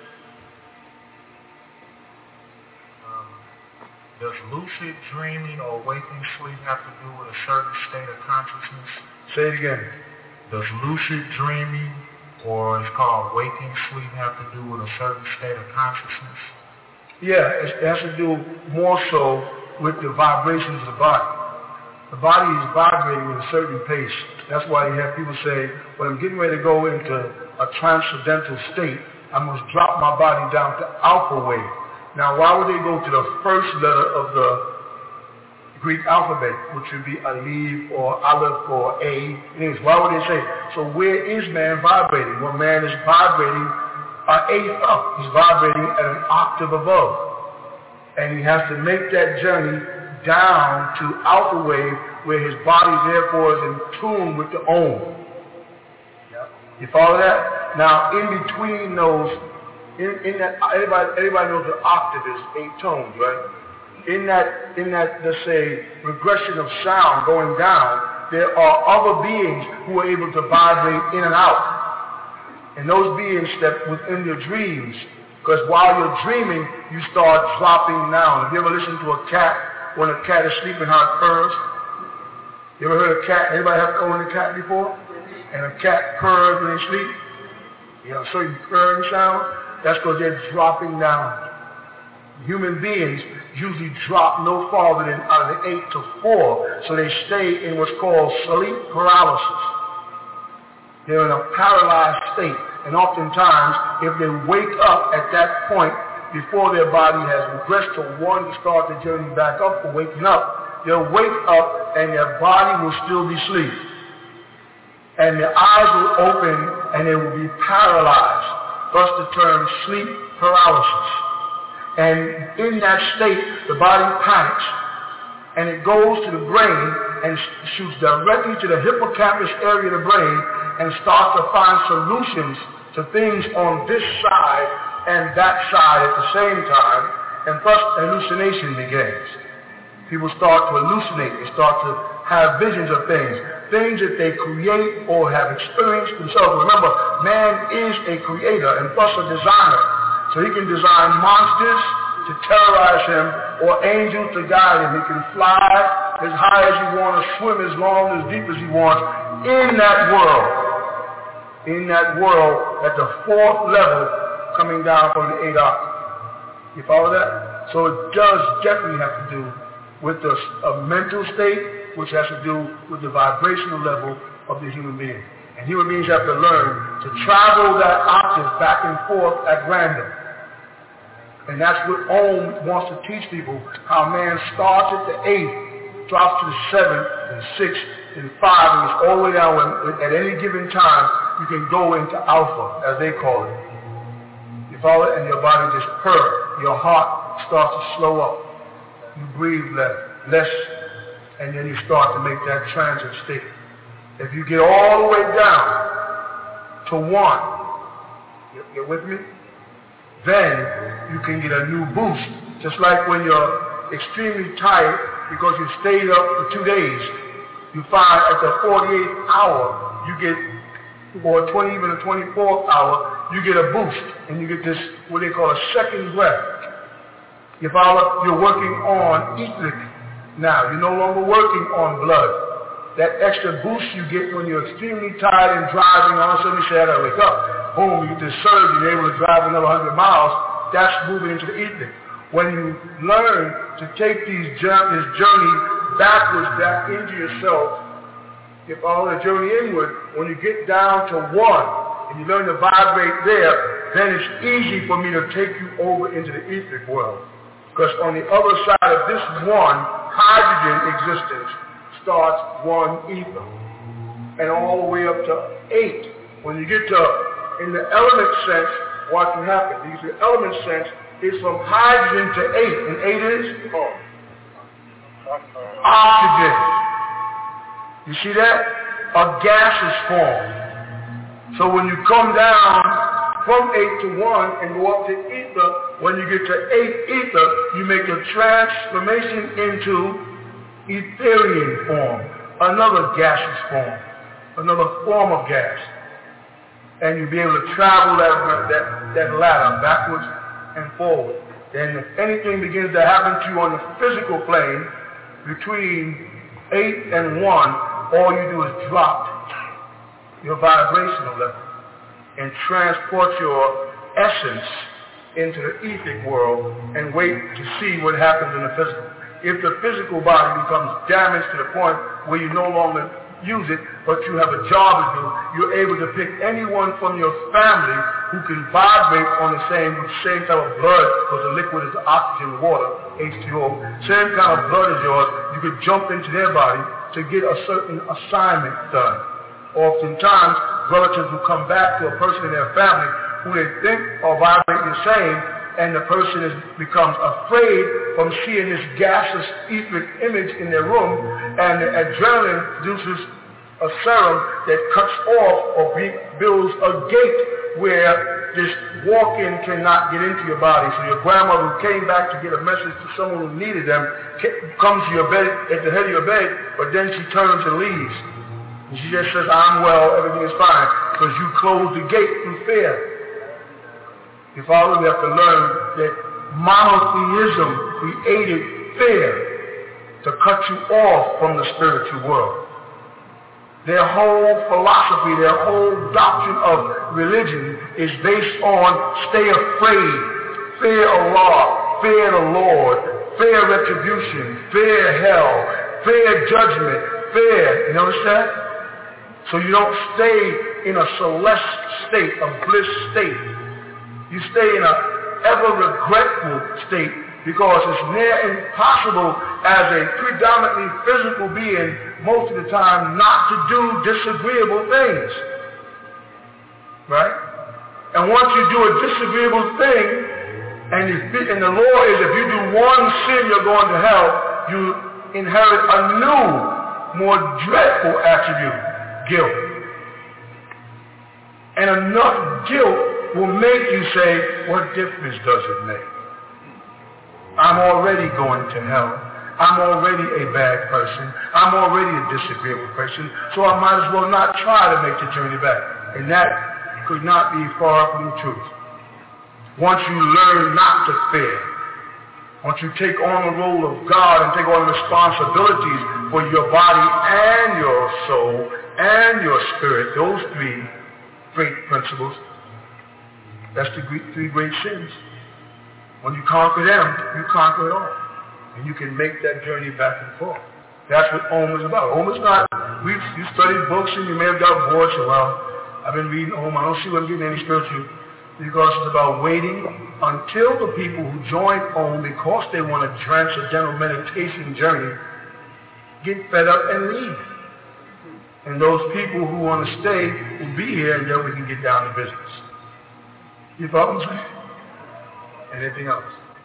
Um, does lucid dreaming or waking sleep have to do with a certain state of consciousness? Say it again. Does lucid dreaming, or it's called waking sleep, have to do with a certain state of consciousness? Yeah, it has to do more so with the vibrations of the body. The body is vibrating with a certain pace. That's why you have people say, when I'm getting ready to go into a transcendental state, I must drop my body down to alpha wave. Now, why would they go to the first letter of the Greek alphabet, which would be Aleph or Aleph or A? Anyways, why would they say? So where is man vibrating? Well, man is vibrating an eighth up. He's vibrating at an octave above. And he has to make that journey down to alpha wave where his body therefore is in tune with the Om. You follow that? Now in between those, in, in that, everybody, everybody knows the octave is eight tones, right? In that, in that, let's say, regression of sound going down, there are other beings who are able to vibrate in and out. And those beings step within your dreams, because while you're dreaming, you start dropping down. Have you ever listened to a cat when a cat is sleeping, how it purrs? You ever heard a cat? Anybody have owned a cat before? And a cat purrs when they sleep? You know, certain purring sound? That's because they're dropping down. Human beings usually drop no farther than out of the eight to four, so they stay in what's called sleep paralysis. They're in a paralyzed state, and oftentimes, if they wake up at that point before their body has regressed to one to start the journey back up for waking up, they'll wake up and their body will still be asleep. And their eyes will open and they will be paralyzed, thus the term sleep paralysis. And in that state, the body panics, and it goes to the brain and shoots directly to the hippocampus area of the brain and starts to find solutions to things on this side and that side at the same time, and thus hallucination begins. People start to hallucinate. They start to have visions of things, things that they create or have experienced themselves. Remember, man is a creator and thus a designer. So he can design monsters to terrorize him or angels to guide him. He can fly as high as he wants, or swim as long, as deep as he wants in that world. In that world at the fourth level coming down from the eight octave. You follow that? So it does definitely have to do with the, a mental state, which has to do with the vibrational level of the human being. And human beings have to learn to travel that octave back and forth at random. And that's what Om wants to teach people, how man starts at the eighth, drops to the seventh, and sixth, and five, and it's all the way down. When, at any given time, you can go into alpha, as they call it. You follow it? And your body just purrs. Your heart starts to slow up. You breathe less, less, and then you start to make that transit state. If you get all the way down to one, you're with me? Then you can get a new boost. Just like when you're extremely tired because you stayed up for two days, you find at the forty-eighth hour, you get, or twenty, even the twenty-fourth hour, you get a boost, and you get this, what they call a second breath. You follow? You're working on etheric now. You're no longer working on blood. That extra boost you get when you're extremely tired and driving, all of a sudden you say, I gotta wake up. Boom, you get this surge, you're able to drive another one hundred miles. That's moving into the etheric. When you learn to take these journey, this journey backwards, back into yourself, you follow the journey inward, when you get down to one, and you learn to vibrate there, then it's easy for me to take you over into the etheric world. Because on the other side of this one, hydrogen existence starts one ether. And all the way up to eight. When you get to, in the element sense, what can happen? Because the element sense is from hydrogen to eight. And eight is? Oh. Oxygen. You see that? A gas is formed. So when you come down from eight to one and go up to ether, when you get to eight ether, you make a transformation into etherian form, another gaseous form, another form of gas. And you'll be able to travel that, that, that ladder backwards and forward. Then if anything begins to happen to you on the physical plane, between eight and one, all you do is drop your vibrational level and transport your essence into the etheric world and wait to see what happens in the physical. If the physical body becomes damaged to the point where you no longer use it, but you have a job to do, you're able to pick anyone from your family who can vibrate on the same same type of blood, because the liquid is the oxygen, water, H two O, same kind of blood as yours. You could jump into their body to get a certain assignment done. Oftentimes, relatives will come back to a person in their family who they think are vibrating the same, and the person is, becomes afraid from seeing this gaseous etheric image in their room, and the adrenaline produces a serum that cuts off or builds a gate where this walk-in cannot get into your body. So your grandmother who came back to get a message to someone who needed them comes to your bed, at the head of your bed, but then she turns and leaves. And she just says, I'm well, everything is fine, because you closed the gate through fear. You follow? We have to learn that monotheism created fear to cut you off from the spiritual world. Their whole philosophy, their whole doctrine of religion is based on stay afraid, fear Allah, fear the Lord, fear retribution, fear hell, fear judgment, fear. You notice that? So you don't stay in a celeste state, a bliss state. You stay in an ever-regretful state because it's near impossible as a predominantly physical being most of the time not to do disagreeable things. Right? And once you do a disagreeable thing, and, you, and the law is if you do one sin you're going to hell, you inherit a new, more dreadful attribute, guilt. And enough guilt will make you say, what difference does it make? I'm already going to hell. I'm already a bad person. I'm already a disagreeable person, so I might as well not try to make the journey back. And that could not be far from the truth. Once you learn not to fear, once you take on the role of God and take on responsibilities for your body and your soul and your spirit, those three great principles, that's the three great sins. When you conquer them, you conquer it all. And you can make that journey back and forth. That's what Om is about. Om is not, we you studied books and you may have got bored, so well, I've been reading Om, I don't see where I'm getting any spiritual, because it's about waiting until the people who join Om because they want a transcendental meditation journey get fed up and leave. And those people who want to stay will be here, and then we can get down to business. You follow what I'm saying? Anything else?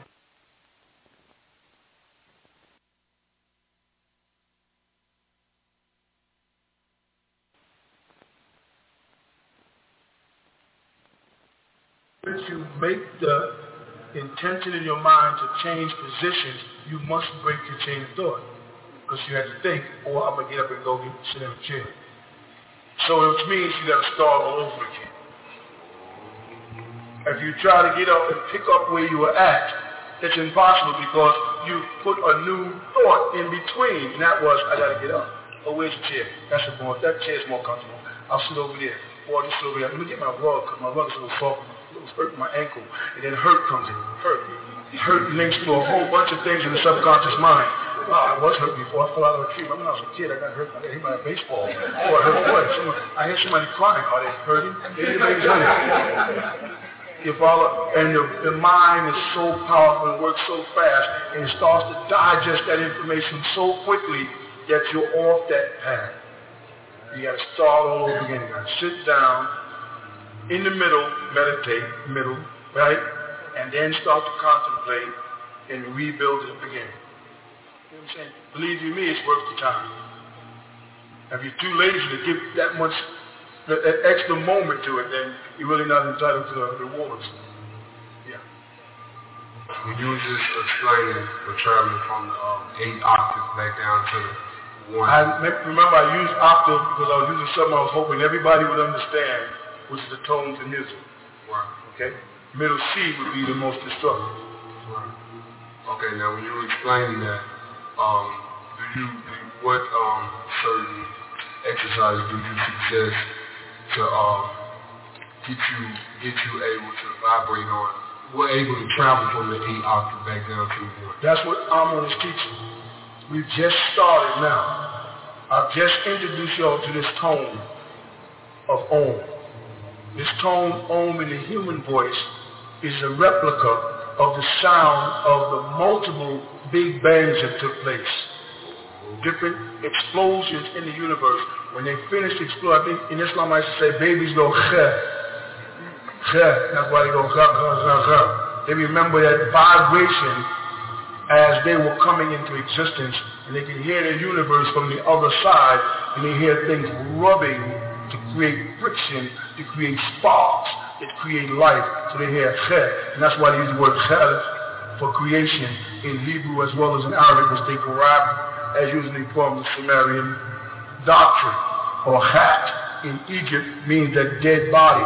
Once you make the intention in your mind to change positions, you must break your chain of thought. Because you have to think, oh, I'm going to get up and go get, sit in a chair. So which means you got to start all over again. If you try to get up and pick up where you were at, it's impossible because you put a new thought in between. And that was, I got to get up. Oh, where's the chair? That's a more, that chair's more comfortable. I'll sit over there. Or I'll just sit over there. Let me get my rug because my rug is a little soft. It was hurting my ankle. And then hurt comes in. Hurt. Hurt links to a whole bunch of things in the subconscious mind. Oh, I was hurt before. I fell out of a tree. Remember when I was a kid, I got hurt. I got hit by a baseball. Or I hurt what? Someone, I hear somebody crying. Are they hurting? Everybody's hurting. You follow? And the, the mind is so powerful and works so fast, and it starts to digest that information so quickly that you're off that path. You got to start all over again. You got to sit down in the middle, meditate, middle, right? And then start to contemplate and rebuild it again. You know what I'm saying? Believe you me, it's worth the time. If you're too lazy to give that much, that, that extra moment to it, then you're really not entitled to the rewards. Yeah. When you were just explaining the traveling from the um, eight octaves back down to the one. I remember I used octave because I was using something I was hoping everybody would understand, which is the tones in music. Right. Okay? Middle C would be the most destructive. Right. Okay, now when you were explaining that, um, do you, do you what um, certain exercises do you suggest to um, get you get you able to vibrate on? We're able to travel from the eight octave back down to the one. That's what Amma is teaching. We've just started now. I've just introduced y'all to this tone of Om. This tone Om in the human voice is a replica of the sound of the multiple big bangs that took place. Different explosions in the universe. When they finished exploding, I think in Islam I used to say babies go khe. That's why they go, they remember that vibration as they were coming into existence, and they can hear the universe from the other side, and they hear things rubbing to create friction, to create sparks, that create life. So they hear khe, and that's why they use the word khe for creation in Hebrew as well as in Arabic, which they corrupt as usually from the Sumerian doctrine. Or khat in Egypt means that dead body,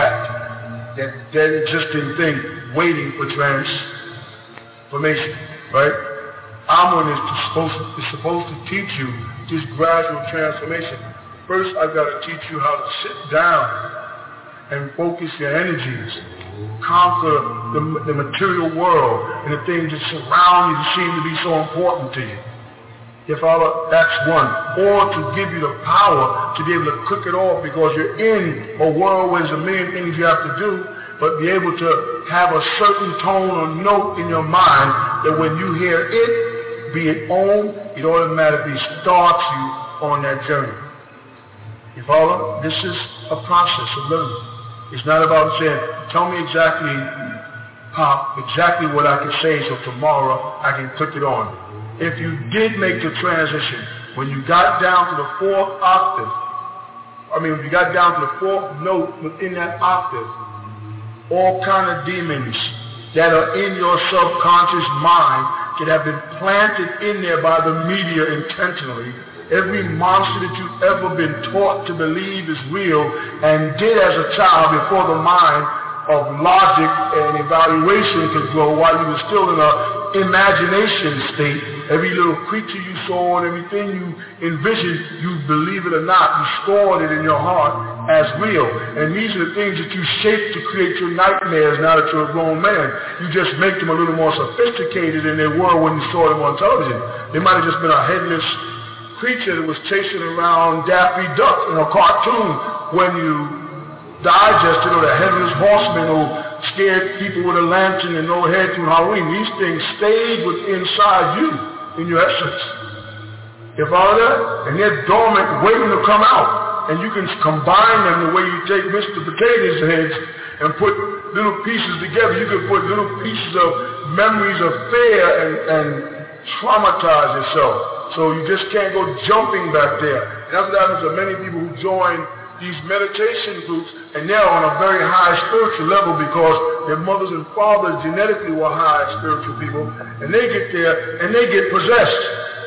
khat, that dead existing thing waiting for transformation, right? Amun is supposed, is supposed to teach you this gradual transformation. First, I've got to teach you how to sit down and focus your energies, conquer the, the material world and the things that surround you that seem to be so important to you. If Allah, that's one. Or to give you the power to be able to cook it off, because you're in a world where there's a million things you have to do, but be able to have a certain tone or note in your mind that when you hear it, be it Om, it automatically starts you on that journey. You follow? This is a process of learning. It's not about saying, tell me exactly, Pop, exactly what I can say so tomorrow I can click it on. If you did make the transition, when you got down to the fourth octave, I mean, when you got down to the fourth note within that octave, all kind of demons that are in your subconscious mind that have been planted in there by the media intentionally, every monster that you've ever been taught to believe is real and did as a child before the mind of logic and evaluation could grow while you were still in an imagination state. Every little creature you saw and everything you envisioned, you believe it or not, you stored it in your heart as real. And these are the things that you shape to create your nightmares now that you're a grown man. You just make them a little more sophisticated than they were when you saw them on television. They might have just been a headless creature that was chasing around Daffy Duck in a cartoon when you digested, or the headless horseman who scared people with a lantern and no head through Halloween. These things stayed within inside you in your essence. You follow that? And they're dormant waiting to come out. And you can combine them the way you take Mister Potato's heads and put little pieces together. You can put little pieces of memories of fear and, and traumatize yourself. So you just can't go jumping back there. And that's what happens to many people who join these meditation groups, and they're on a very high spiritual level because their mothers and fathers genetically were high spiritual people, and they get there and they get possessed.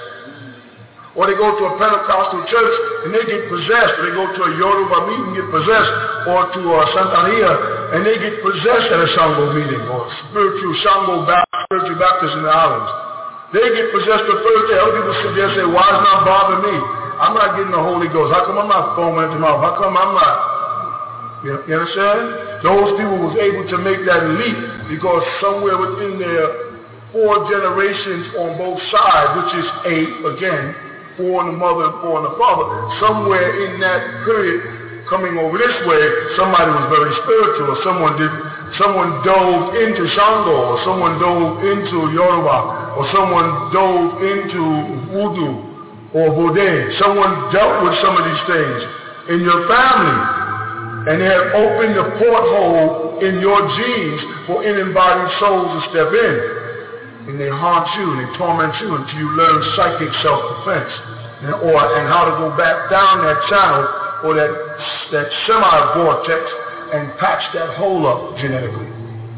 Or they go to a Pentecostal church and they get possessed, or they go to a Yoruba meeting and get possessed, or to a Santeria and they get possessed at a Shango meeting, or spiritual Shango Baptist, spiritual Baptist in the islands. They get possessed the first day. Other people sit there and say, why does it not bother me? I'm not getting the Holy Ghost. How come I'm not foaming at the mouth? How come I'm not? You, you understand? Those people was able to make that leap because somewhere within their four generations on both sides, which is eight, again, four in the mother and four in the father, somewhere in that period coming over this way, somebody was very spiritual, or someone did, someone dove into Shango, or someone dove into Yoruba, or someone dove into Voodoo, or Vodé. Someone dealt with some of these things in your family, and they have opened the porthole in your genes for in-embodied souls to step in. And they haunt you and they torment you until you learn psychic self-defense, and, or, and how to go back down that channel or that, that semi-vortex and patch that hole up genetically.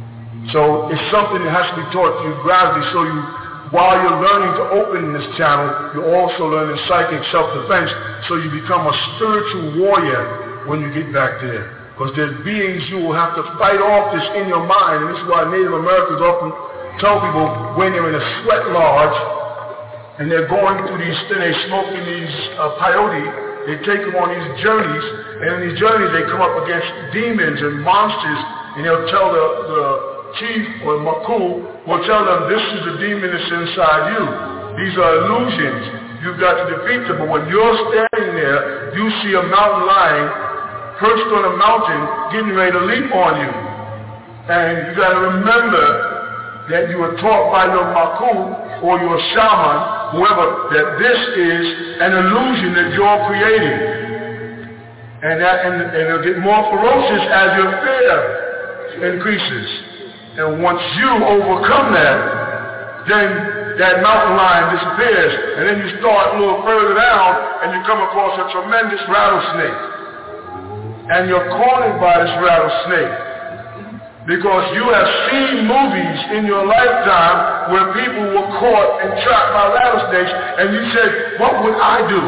So it's something that has to be taught to you gradually, so you, while you're learning to open this channel, you're also learning psychic self-defense, so you become a spiritual warrior when you get back there. Because there's beings you will have to fight off this in your mind, and this is why Native Americans often tell people when they're in a sweat lodge, and they're going through these, they're smoking these uh, peyote, they take them on these journeys, and in these journeys they come up against demons and monsters, and they'll tell the, the chief or Makul will tell them, this is the demon that's inside you. These are illusions. You've got to defeat them. But when you're standing there, you see a mountain lion perched on a mountain getting ready to leap on you. And you got to remember that you were taught by your Makul or your shaman, whoever, that this is an illusion that you're creating. And, that, and, and it'll get more ferocious as your fear increases. And once you overcome that, then that mountain lion disappears. And then you start a little further down and you come across a tremendous rattlesnake. And you're cornered by this rattlesnake. Because you have seen movies in your lifetime where people were caught and trapped by rattlesnakes, and you said, what would I do?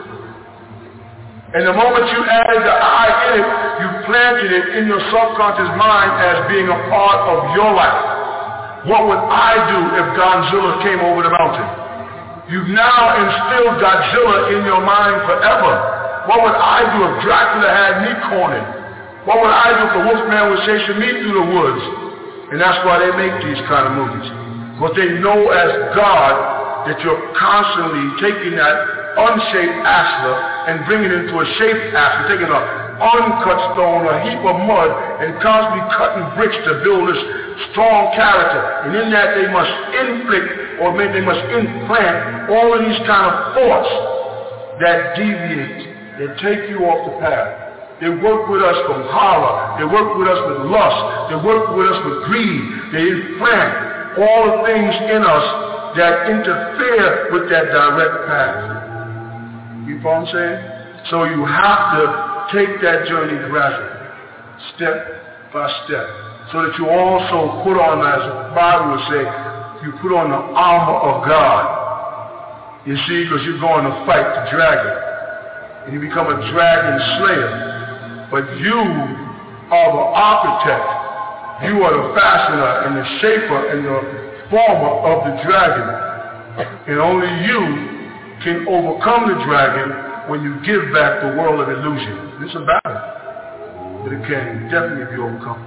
And the moment you added the I in it, you planted it in your subconscious mind as being a part of your life. What would I do if Godzilla came over the mountain? You've now instilled Godzilla in your mind forever. What would I do if Dracula had me cornered? What would I do if the Wolfman was chasing me through the woods? And that's why they make these kind of movies. But they know as God that you're constantly taking that unshaped ashlar and bringing it into a shaped ashlar, taking an uncut stone, a heap of mud, and constantly cutting bricks to build this strong character. And in that they must inflict, or maybe they must implant all of these kind of thoughts that deviate, that take you off the path. They work with us from horror. They work with us with lust. They work with us with greed. They implant all the things in us that interfere with that direct path. You follow what I'm saying? So you have to take that journey gradually, step by step, so that you also put on, as the Bible would say, you put on the armor of God. You see, because you're going to fight the dragon. And you become a dragon slayer. But you are the architect. You are the fashioner and the shaper and the former of the dragon. And only you can overcome the dragon when you give back the world of illusion. It's a battle, but it can definitely be overcome.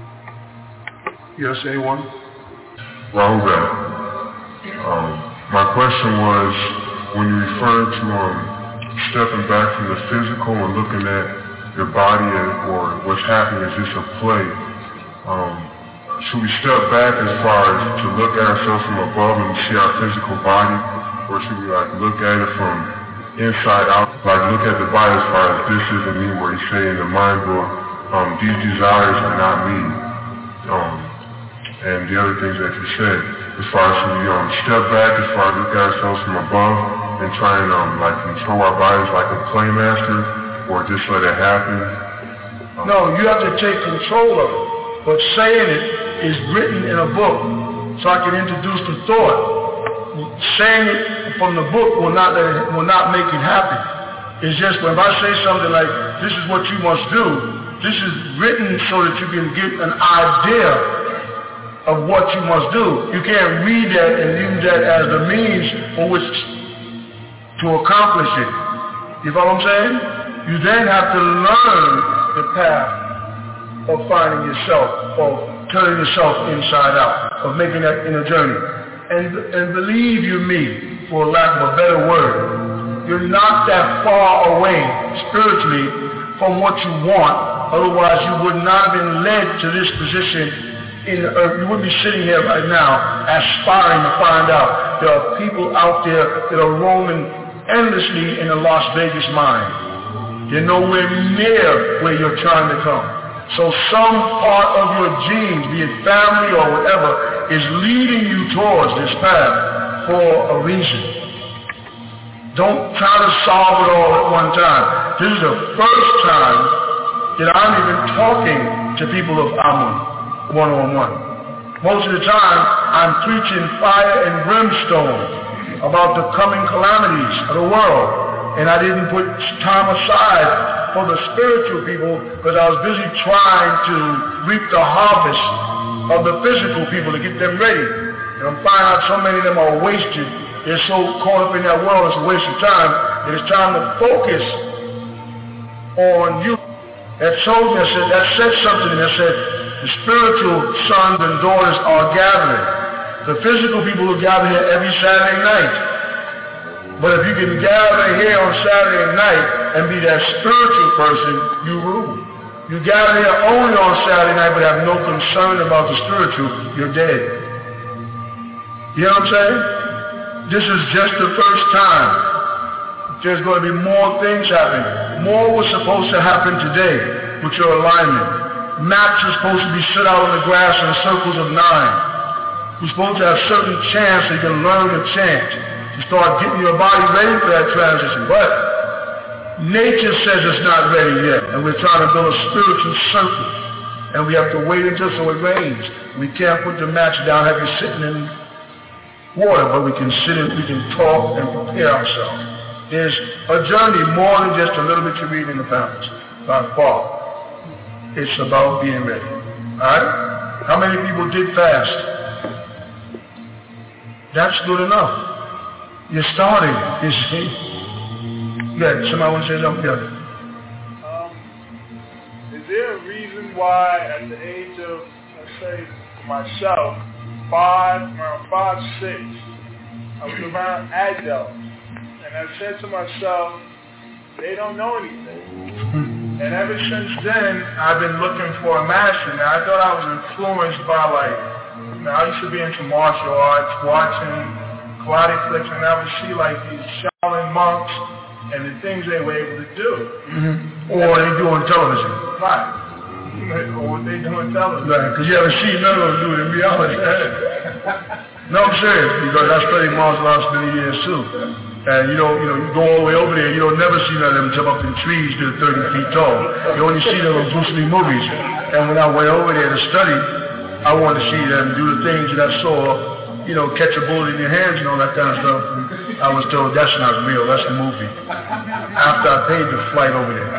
Yes, anyone? Well, um, my question was, when you referred to um, stepping back from the physical and looking at your body or what's happening is just a play. Um, should we step back as far as to look at ourselves from above and see our physical body, or should we like look at it from inside out, like look at the body as far as this isn't me, where you say in the mind book, um, these desires are not me, um, and the other things that you said, as far as should we um, step back as far as look at ourselves from above and try and um, like control our bodies like a playmaster, or just let it happen? Um, no, you have to take control of it. But saying it is written in a book, so I can introduce the thought. Saying it from the book will not let it, will not make it happen. It's just when I say something like, this is what you must do, this is written so that you can get an idea of what you must do. You can't read that and use that as the means for which to accomplish it. You follow what I'm saying? You then have to learn the path of finding yourself, of turning yourself inside out, of making that inner journey. And, and believe you me, for lack of a better word, you're not that far away spiritually from what you want. Otherwise, you would not have been led to this position in the earth. You wouldn't be sitting here right now aspiring to find out. There are people out there that are roaming endlessly in the Las Vegas mind. You're nowhere near where you're trying to come. So some part of your genes, be it family or whatever, is leading you towards this path for a reason. Don't try to solve it all at one time. This is the first time that I'm even talking to people of Amun one-on-one. Most of the time, I'm preaching fire and brimstone about the coming calamities of the world. And I didn't put time aside for the spiritual people because I was busy trying to reap the harvest of the physical people to get them ready. And I'm finding out so many of them are wasted. They're so caught up in that world, it's a waste of time. It is time to focus on you. That told me, I said, that said something, and I said, the spiritual sons and daughters are gathering. The physical people will gather here every Saturday night. But if you can gather here on Saturday night and be that spiritual person, you rule. You gather here only on Saturday night but have no concern about the spiritual, you're dead. You know what I'm saying? This is just the first time. There's going to be more things happening. More was supposed to happen today with your alignment. maps are supposed to be set out on the grass in circles of nine. You're supposed to have certain chants so you can learn the chant to start getting your body ready for that transition. But nature says it's not ready yet, and we're trying to build a spiritual circle, and we have to wait until so it rains. We can't put the match down, have you sitting in water, but we can sit and we can talk and prepare ourselves. There's a journey more than just a little bit you read in the pamphlets, by far. It's about being ready. All right? How many people did fast? That's good enough. You're starting, you see. Yeah, somebody want to say something? Yeah. Um, is there a reason why at the age of, let's say, myself, five, around five, six, I was around adults, and I said to myself, they don't know anything. And ever since then, I've been looking for a master. Now, I thought I was influenced by, like, you know, I used to be into martial arts, watching karate flicks, and I would see, like, these Shaolin monks and the things they were able to do. Mm-hmm. Or they do on television. Right. Or what they do on television. Right, because you haven't seen none of them do it in reality. No, I'm serious, because I studied martial arts many years, too. And you don't, you know, you go all the way over there, you don't never see none of them jump up in trees that are thirty feet tall. You only see them in Bruce Lee movies. And when I went over there to study, I wanted to see them do the things that I saw, you know, catch a bullet in your hands and all that kind of stuff. I was told that's not real, that's a movie. After I paid the flight over there.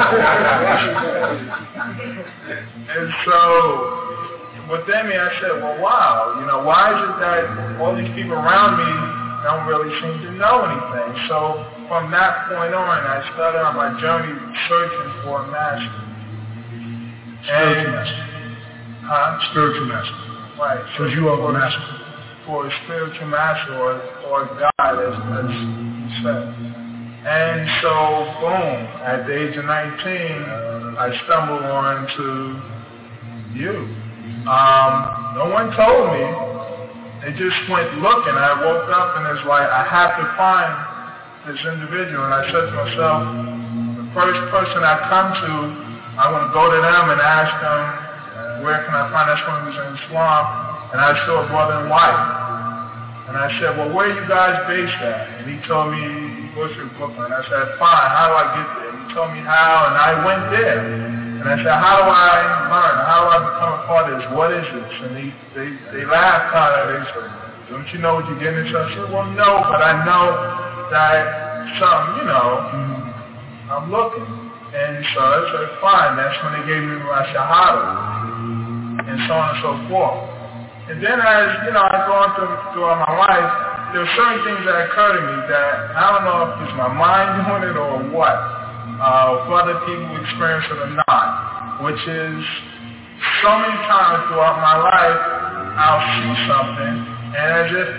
And so, with them, I said, well, wow, you know, why is it that all these people around me don't really seem to know anything? So from that point on, I started on my journey searching for a master. Spiritual and, master. Huh? Spiritual master. Right. Because you are a master. For a spiritual master or, or God, as, as you said. And so, boom, at the age of nineteen, I stumbled on to you. Um, no one told me. They just went looking. I woke up and it's like, I have to find this individual. And I said to myself, the first person I come to, I'm going to go to them and ask them, where can I find that one who's in Islam? And I saw a brother and wife. And I said, well, where are you guys based at? And he told me, Bushwick, Brooklyn. I said, fine, how do I get there? He told me how, and I went there. And I said, how do I learn? How do I become a part of this? What is this? And they, they, they laughed kind of. They said, don't you know what you're getting into? I said, well, no, but I know that some, you know, I'm looking. And so I said, fine. That's when they gave me my Shahada. And so on and so forth. And then as, you know, I've gone through, throughout my life, there are certain things that occur to me that I don't know if it's my mind doing it or what. Uh, if other people experience it or not, which is so many times throughout my life, I'll see something, and as if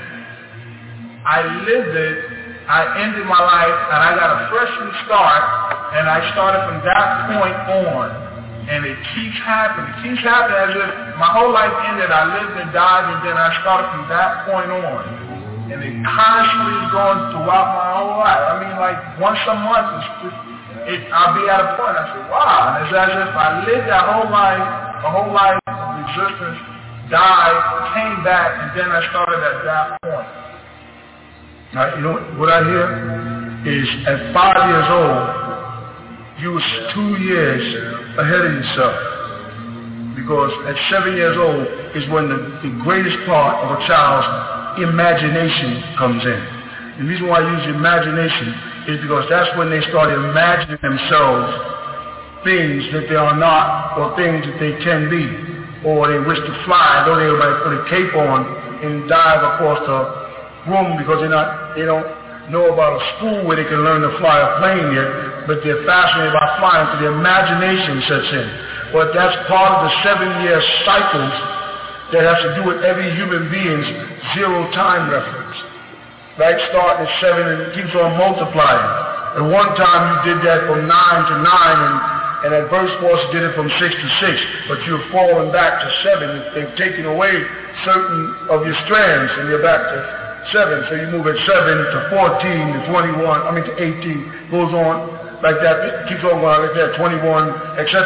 I lived it, I ended my life, and I got a fresh new start, and I started from that point on, and it keeps happening. It keeps happening as if my whole life ended, I lived and died, and then I started from that point on. And it constantly is going throughout my whole life. I mean, like, once a month, it's just, It, I'll be at a point, I say, wow, and it's as if I lived that whole life, the whole life of existence, died, came back, and then I started at that point. Now, you know what I hear is at five years old, you was two years ahead of yourself. Because at seven years old is when the, the greatest part of a child's imagination comes in. The reason why I use imagination is because that's when they start imagining themselves things that they are not or things that they can be, or they wish to fly, though they might put a cape on and dive across the room because they're not, they don't know about a school where they can learn to fly a plane yet, but they're fascinated by flying, so the imagination sets in. But that's part of the seven-year cycles that has to do with every human being's zero time reference. Right, starting at seven and it keeps on multiplying. At one time you did that from nine to nine, and, and at Verse Force you did it from six to six, but you're falling back to seven. They've taken away certain of your strands, and you're back to seven. So you move at seven to fourteen to twenty-one, I mean to eighteen, goes on like that, it keeps on going like that, twenty-one, et cetera.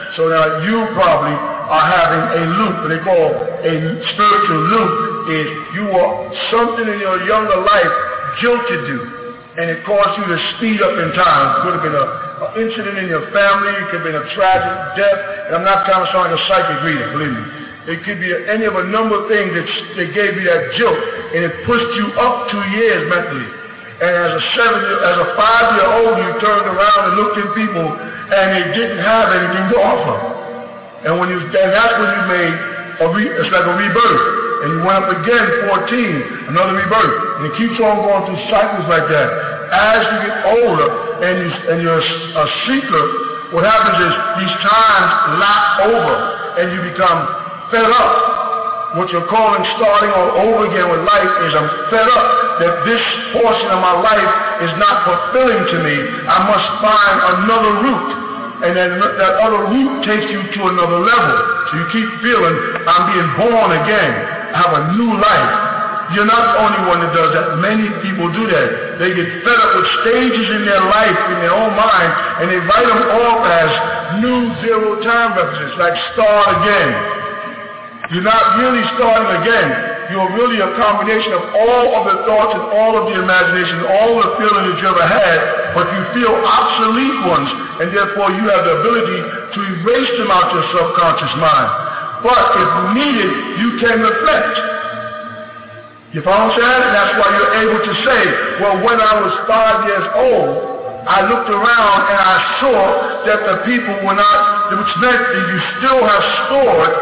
So now you probably are having a loop, what they call a spiritual loop, is you are something in your younger life guilted you, and it caused you to speed up in time. It could have been a an incident in your family, it could have been a tragic death, and I'm not trying to sound like a psychic reader, believe me. It could be any of a number of things that, that gave you that jolt, and it pushed you up two years mentally. And as a seven, as a five-year-old, you turned around and looked at people, and they didn't have anything to offer. And when you, and that's when you made a re, it's like a rebirth. And you went up again, fourteen, another rebirth, and it keeps on going through cycles like that. As you get older and, you, and you're a seeker, what happens is these times lap over, and you become fed up. What you're calling starting all over again with life is I'm fed up that this portion of my life is not fulfilling to me. I must find another route. And then that other route takes you to another level. So you keep feeling, I'm being born again. I have a new life. You're not the only one that does that. Many people do that. They get fed up with stages in their life, in their own mind, and they write them off as new zero time references, like start again. You're not really starting again. You're really a combination of all of the thoughts and all of the imagination, all the feelings that you ever had, but you feel obsolete ones, and therefore you have the ability to erase them out your subconscious mind. But if needed, you can reflect. You follow what I'm saying? And that's why you're able to say, well, when I was five years old, I looked around and I saw that the people were not, which meant that you still have stored,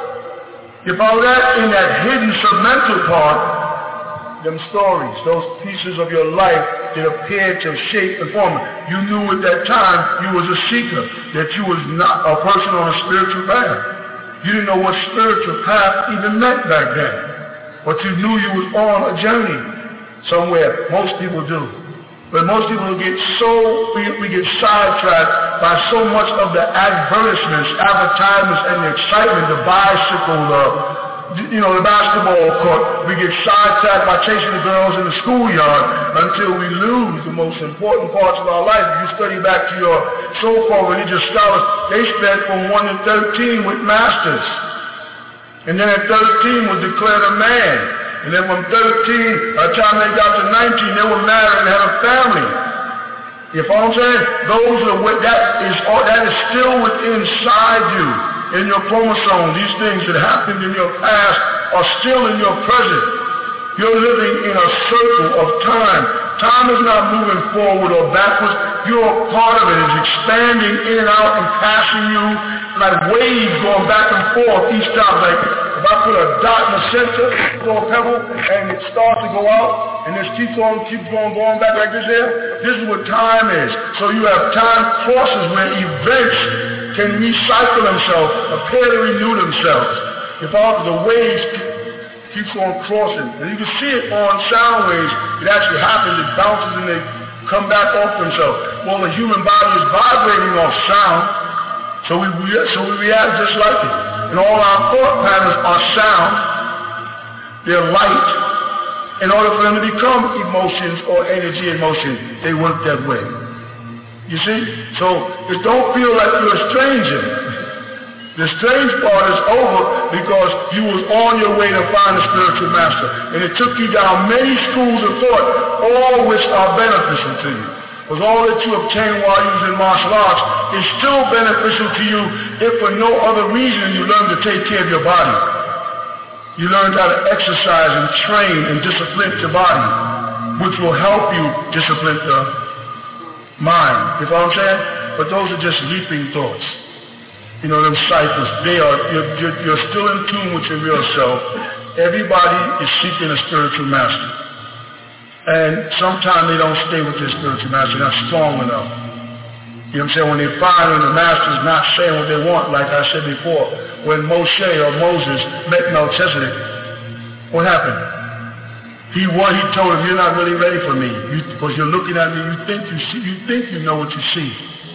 you follow that, in that hidden submental part, them stories, those pieces of your life that appeared to shape and form. You knew at that time you was a seeker, that you was not a person on a spiritual path. You didn't know what spiritual path even meant back then. But you knew you was on a journey somewhere. Most people do. But most people get so, we, we get sidetracked by so much of the advertisements, advertisements, and the excitement, the bicycle, the, you know, the basketball court. We get sidetracked by chasing the girls in the schoolyard until we lose the most important parts of our life. If you study back to your so-called religious scholars, they spent from one to thirteen with masters. And then at thirteen was declared a man. And then from thirteen, by the time they got to nineteen, they were married and had a family. You follow what I'm saying? Those are what, that is, that is still within inside you, in your chromosome. These things that happened in your past are still in your present. You're living in a circle of time. Time is not moving forward or backwards. You're a part of it. It's expanding in and out and passing you like waves going back and forth each time. Like if I put a dot in the center, throw a pebble, and it starts to go out, and this keeps on, keeps going, going back like this here. This is what time is. So you have time crosses where events can recycle themselves, appear to renew themselves. If all the waves keeps on crossing, and you can see it on sound waves. It actually happens. It bounces and they come back off themselves. Well, the human body is vibrating off sound, so we so we react just like it. And all our thought patterns are sound. They're light. In order for them to become emotions or energy in motion, they work that way. You see? So it don't feel like you're a stranger. The strange part is over because you was on your way to find a spiritual master. And it took you down many schools of thought, all which are beneficial to you. Because all that you obtain while you was in martial arts is still beneficial to you if for no other reason you learn to take care of your body. You learned how to exercise and train and discipline your body, which will help you discipline the mind. You know what I'm saying? But those are just leaping thoughts. You know, them cycles, they are, you're, you're, you're still in tune with your real self. Everybody is seeking a spiritual master. And sometimes they don't stay with their spiritual master, they're not strong enough. You know what I'm saying? When they find when the master's not saying what they want, like I said before, when Moshe or Moses met Melchizedek, what happened? He what he told him, you're not really ready for me. You, because you're looking at me, you think you see, you think you know what you see.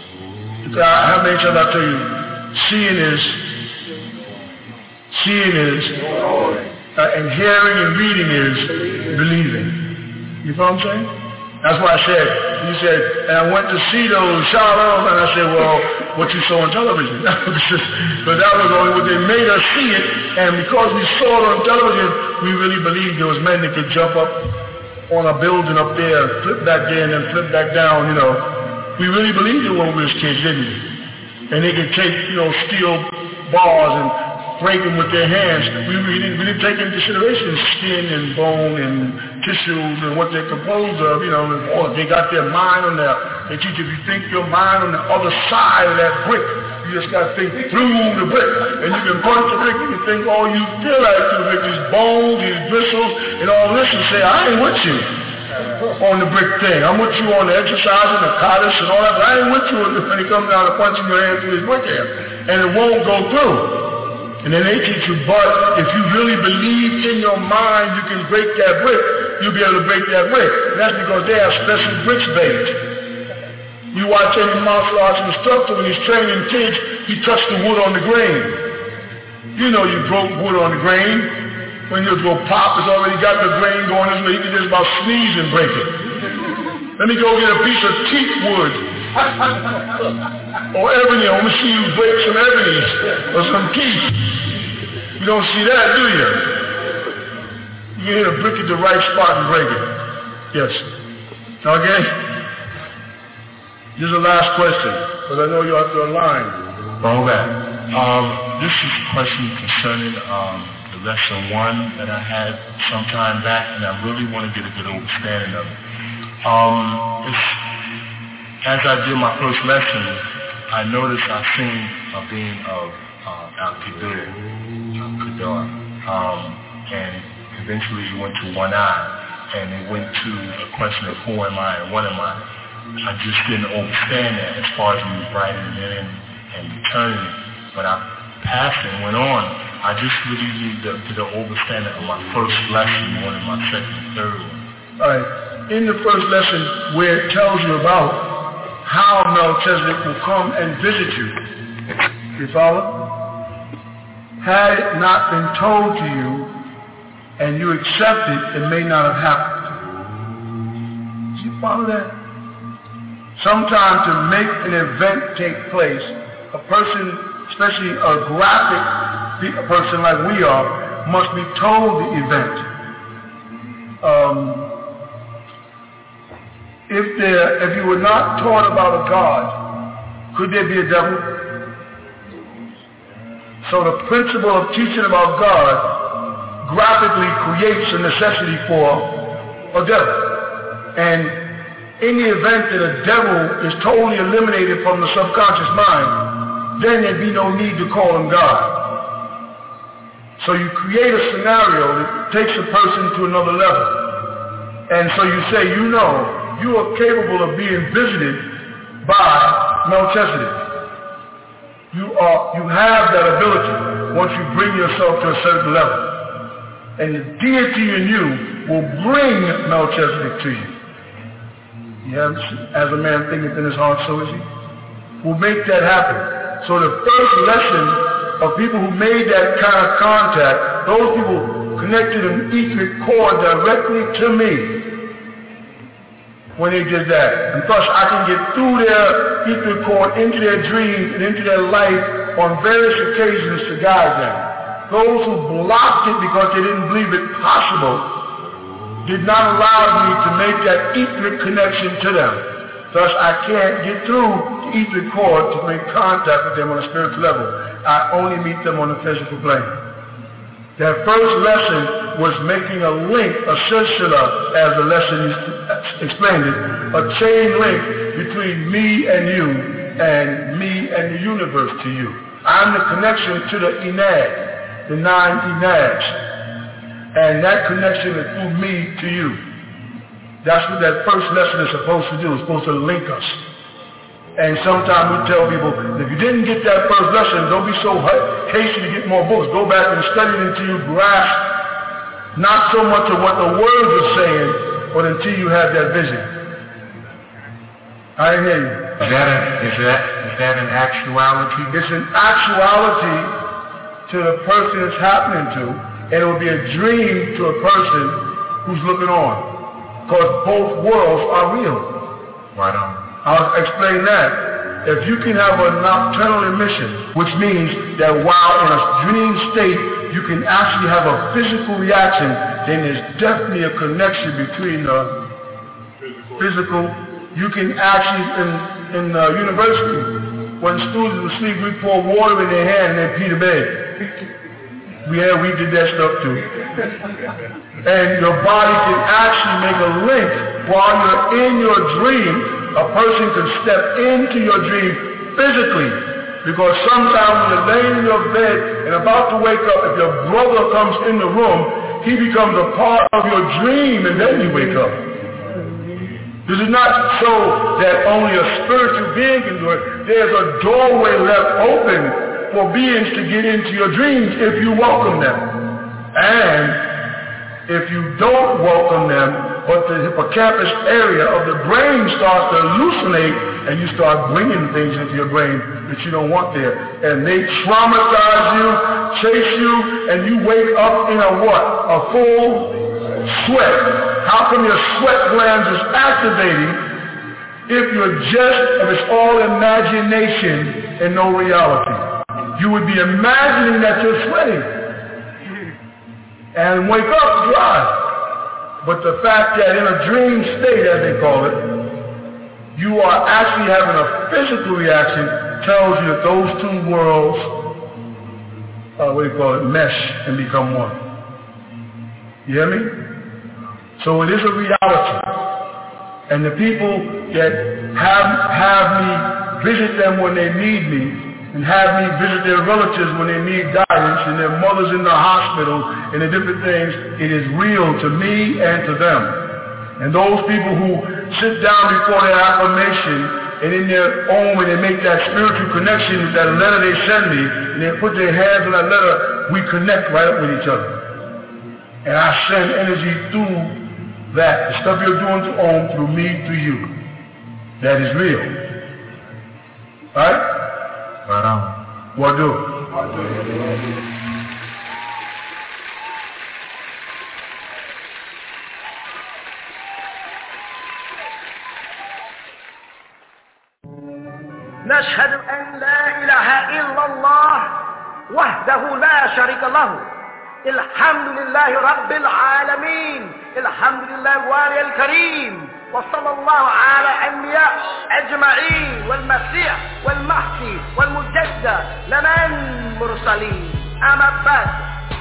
How many times I tell you, seeing is, seeing is, uh, and hearing and reading is believing. You know what I'm saying? That's why I said, He said, and I went to see those shadows, and I said, well, what you saw on television. But that was only what they made us see it, and because we saw it on television, we really believed there was men that could jump up on a building up there, flip back there, and then flip back down, you know. We really believed it when we was kids, didn't we? And they could take, you know, steel bars and break them with their hands. We, we, didn't, we didn't take into consideration skin and bone and tissues and what they're composed of, you know. And, oh, they got their mind on there. They teach you if you think your mind on the other side of that brick, you just got to think through the brick. And you can punch the brick, you can think all you feel like to the brick, these bones, these bristles, and all this, and say, I ain't with you on the brick thing. I'm with you on the exercise and the cottage and all that, but I ain't with you when it comes down to punching your hand through his brick here. And it won't go through. And then they teach you, but if you really believe in your mind you can break that brick, you'll be able to break that brick. And that's because they have special bricks made. You watch any martial arts instructor when he's training kids, he touched the wood on the grain. You know you broke wood on the grain. When you go pop, it's already got the grain going this way. You can just about sneeze and break it. Let me go get a piece of teak wood. Or ebony. I want to see you break some ebony or some teak. You don't see that, do you? You can hit a brick at the right spot and break it. Yes. Okay? This is the last question, because I know you're out there online. All right. Um, this is a question concerning um, the lesson one that I had some time back, and I really want to get a good understanding of it. Um, it's, as I did my first lesson, I noticed I seen a being of uh, Al-Qadar, Al-Qadar, um, and eventually it went to one eye, and it went to a question of who am I and what am I. I just didn't understand that as far as me writing it in and returning it. But I passed and went on. I just really need to get an understanding of my first lesson more than my second and third one. All right. In the first lesson where it tells you about how Melchizedek will come and visit you, you follow? Had it not been told to you and you accept it, it may not have happened. Do you follow that? Sometimes to make an event take place, a person, especially a graphic a person like we are, must be told the event. Um, if there, if you were not taught about a God, could there be a devil? So the principle of teaching about God graphically creates a necessity for a devil. And in the event that a devil is totally eliminated from the subconscious mind, then there'd be no need to call him God. So you create a scenario that takes a person to another level. And so you say, you know, you are capable of being visited by Melchizedek. You are, you have that ability once you bring yourself to a certain level. And the deity in you will bring Melchizedek to you. Yeah, as a man thinketh in his heart, so is he. Will make that happen. So the first lesson of people who made that kind of contact, those people connected an etheric cord directly to me when they did that. And thus I can get through their etheric cord into their dreams and into their life on various occasions to guide them. Those who blocked it because they didn't believe it possible did not allow me to make that etheric connection to them. Thus, I can't get through the etheric cord to make contact with them on a spiritual level. I only meet them on the physical plane. That first lesson was making a link, a silsila, as the lesson explained it, a chain link between me and you, and me and the universe to you. I'm the connection to the enad, the nine enads. And that connection is through me to you. That's what that first lesson is supposed to do. It's supposed to link us. And sometimes we tell people, if you didn't get that first lesson, don't be so hasty to get more books. Go back and study it until you grasp not so much of what the words are saying, but until you have that vision. I didn't hear you. Is that, a, is that, is that an actuality? It's an actuality to the person it's happening to. And it will be a dream to a person who's looking on. Because both worlds are real. Right on. I'll explain that. If you can have a nocturnal emission, which means that while in a dream state, you can actually have a physical reaction, then there's definitely a connection between the physical. You can actually, in, in uh, university, when students would sleep, we pour water in their hand and they pee the bed. Yeah, we did that stuff too. And your body can actually make a link while you're in your dream. A person can step into your dream physically, because sometimes when you're laying in your bed and about to wake up, if your brother comes in the room, he becomes a part of your dream and then you wake up. This is not so that only a spiritual being can do it. There's a doorway left open for beings to get into your dreams if you welcome them. And if you don't welcome them, but the hippocampus area of the brain starts to hallucinate and you start bringing things into your brain that you don't want there. And they traumatize you, chase you, and you wake up in a what? A full sweat. How come your sweat glands is activating if you're just, if it's all imagination and no reality? You would be imagining that you're sweating and wake up dry. But the fact that in a dream state, as they call it, you are actually having a physical reaction tells you that those two worlds, uh, what do you call it, mesh and become one. You hear me? So it is a reality. And the people that have, have me visit them when they need me, and have me visit their relatives when they need guidance, and their mothers in the hospital, and the different things, it is real to me and to them. And those people who sit down before their affirmation, and in their own, when they make that spiritual connection with that letter they send me, and they put their hands on that letter, we connect right up with each other. And I send energy through that, the stuff you're doing to own, through me to you. That is real. Right? Right on. What do? What do? نشهد أن لا إله إلا الله وحده لا شريك له الحمد لله رب العالمين الحمد لله الوالي الكريم وصلى الله على الأنبياء أجمعين والمسيح والمهدي والمجدد لمن مرسلين أما بعد.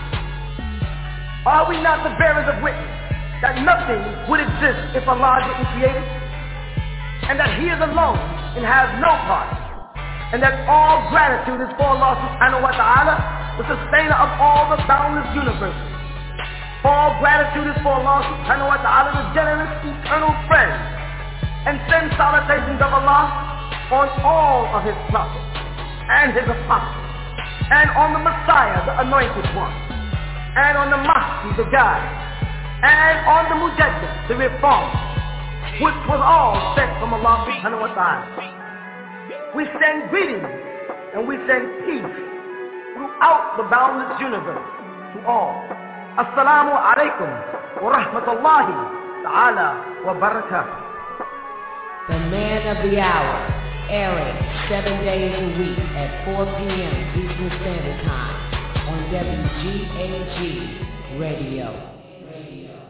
Are we not the bearers of witness that nothing would exist if Allah didn't create it? And that He is alone and has no part? And that all gratitude is for Allah subhanahu wa ta'ala, the sustainer of all the boundless universes. All gratitude is for Allah subhanahu wa ta'ala, the generous eternal friend. And send salutations of Allah on all of His prophets and His apostles, and on the Messiah, the anointed one, and on the Mahdi, the guide, and on the Mujaddid, the reformer, which was all sent from Allah subhanahu wa ta'ala. We send greetings and we send peace throughout the boundless universe to all. Assalamu alaikum wa rahmatullahi ta'ala wa barakatuh. The Man of the Hour, airing seven days a week at four p.m. Eastern Standard Time on W G A G Radio. Radio.